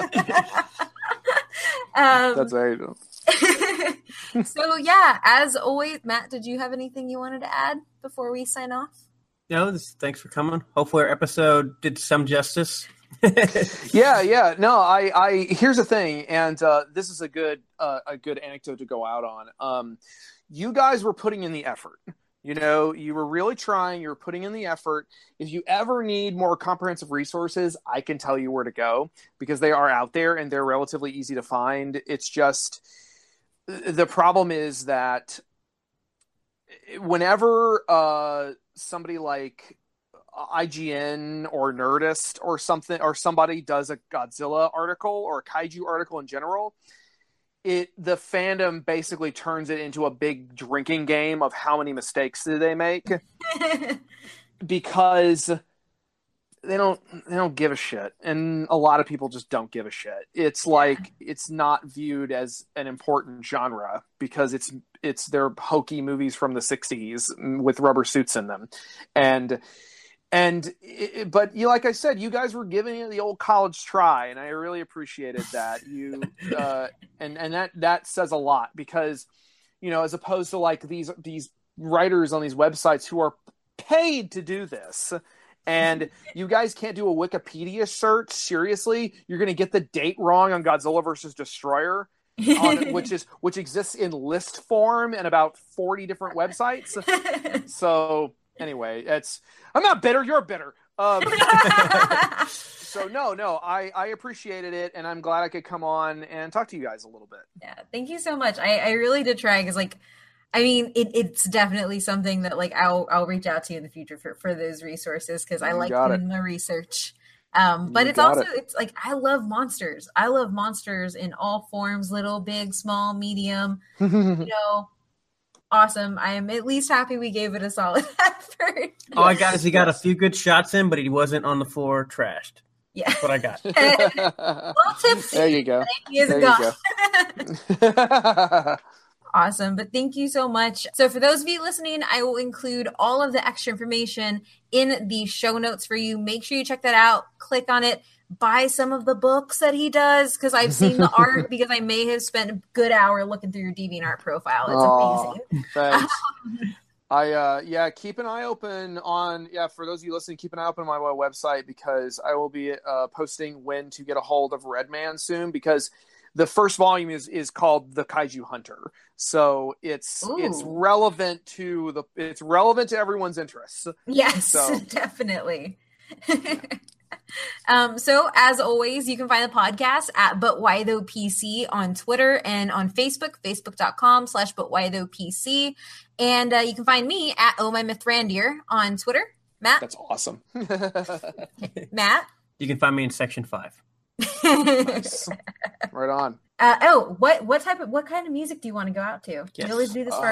That's very cool. So yeah, as always, Matt, did you have anything you wanted to add before we sign off? No, thanks for coming. Hopefully our episode did some justice. Yeah. No, I here's the thing, and this is a good anecdote to go out on. You guys were putting in the effort. You were really trying. You were putting in the effort. If you ever need more comprehensive resources, I can tell you where to go because they are out there and they're relatively easy to find. It's just the problem is that whenever somebody like IGN or Nerdist or something or somebody does a Godzilla article or a kaiju article in general, the fandom basically turns it into a big drinking game of how many mistakes did they make because they don't give a shit, and a lot of people just don't give a shit. It's like it's not viewed as an important genre because it's their hokey movies from the 60s with rubber suits in them, but like I said, you guys were giving it the old college try, and I really appreciated that. You and that says a lot because, as opposed to like these writers on these websites who are paid to do this. And you guys can't do a Wikipedia search. Seriously, you're going to get the date wrong on Godzilla versus Destroyer, which exists in list form and about 40 different websites. So anyway, I'm not bitter. You're bitter. So no, I appreciated it, and I'm glad I could come on and talk to you guys a little bit. Yeah, thank you so much. I really did try because it's definitely something that like I'll reach out to you in the future for those resources because I like doing my research. But it's like I love monsters. I love monsters in all forms, little, big, small, medium. Awesome. I am at least happy we gave it a solid effort. All I got is he got a few good shots in, but he wasn't on the floor trashed. Yeah. That's what I got. A little tipsy. There you go. There you go. Awesome. But thank you so much. So for those of you listening, I will include all of the extra information in the show notes for you. Make sure you check that out. Click on it. Buy some of the books that he does because I've seen the art because I may have spent a good hour looking through your DeviantArt profile. It's amazing. Thanks. Keep an eye open for those of you listening, keep an eye open on my website because I will be posting when to get a hold of Redman soon because the first volume is called The Kaiju Hunter. So it's relevant to everyone's interests. Yes, definitely. So as always, you can find the podcast at But Why Though PC on Twitter and on Facebook, facebook.com/ButWhyThoughPC. And you can find me at Oh My Myth Randier on Twitter. Matt? That's awesome. Matt? You can find me in section 5. Nice. Right on. What kind of music do you want to go out to? Yes. We always do this for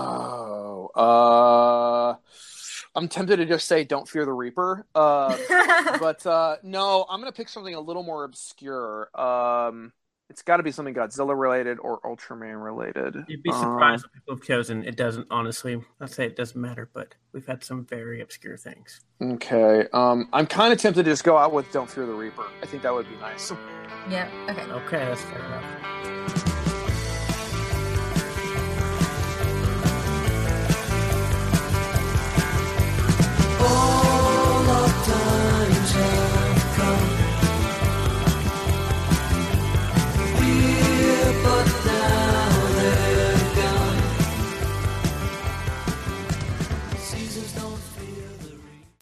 our guests. I'm tempted to just say "Don't Fear the Reaper," but no, I'm gonna pick something a little more obscure. It's got to be something Godzilla related or Ultraman related. You'd be surprised what people have chosen. It doesn't, honestly. I'd say it doesn't matter, but we've had some very obscure things. Okay. I'm kind of tempted to just go out with "Don't Fear the Reaper." I think that would be nice. Yeah. Okay. Okay, that's fair enough.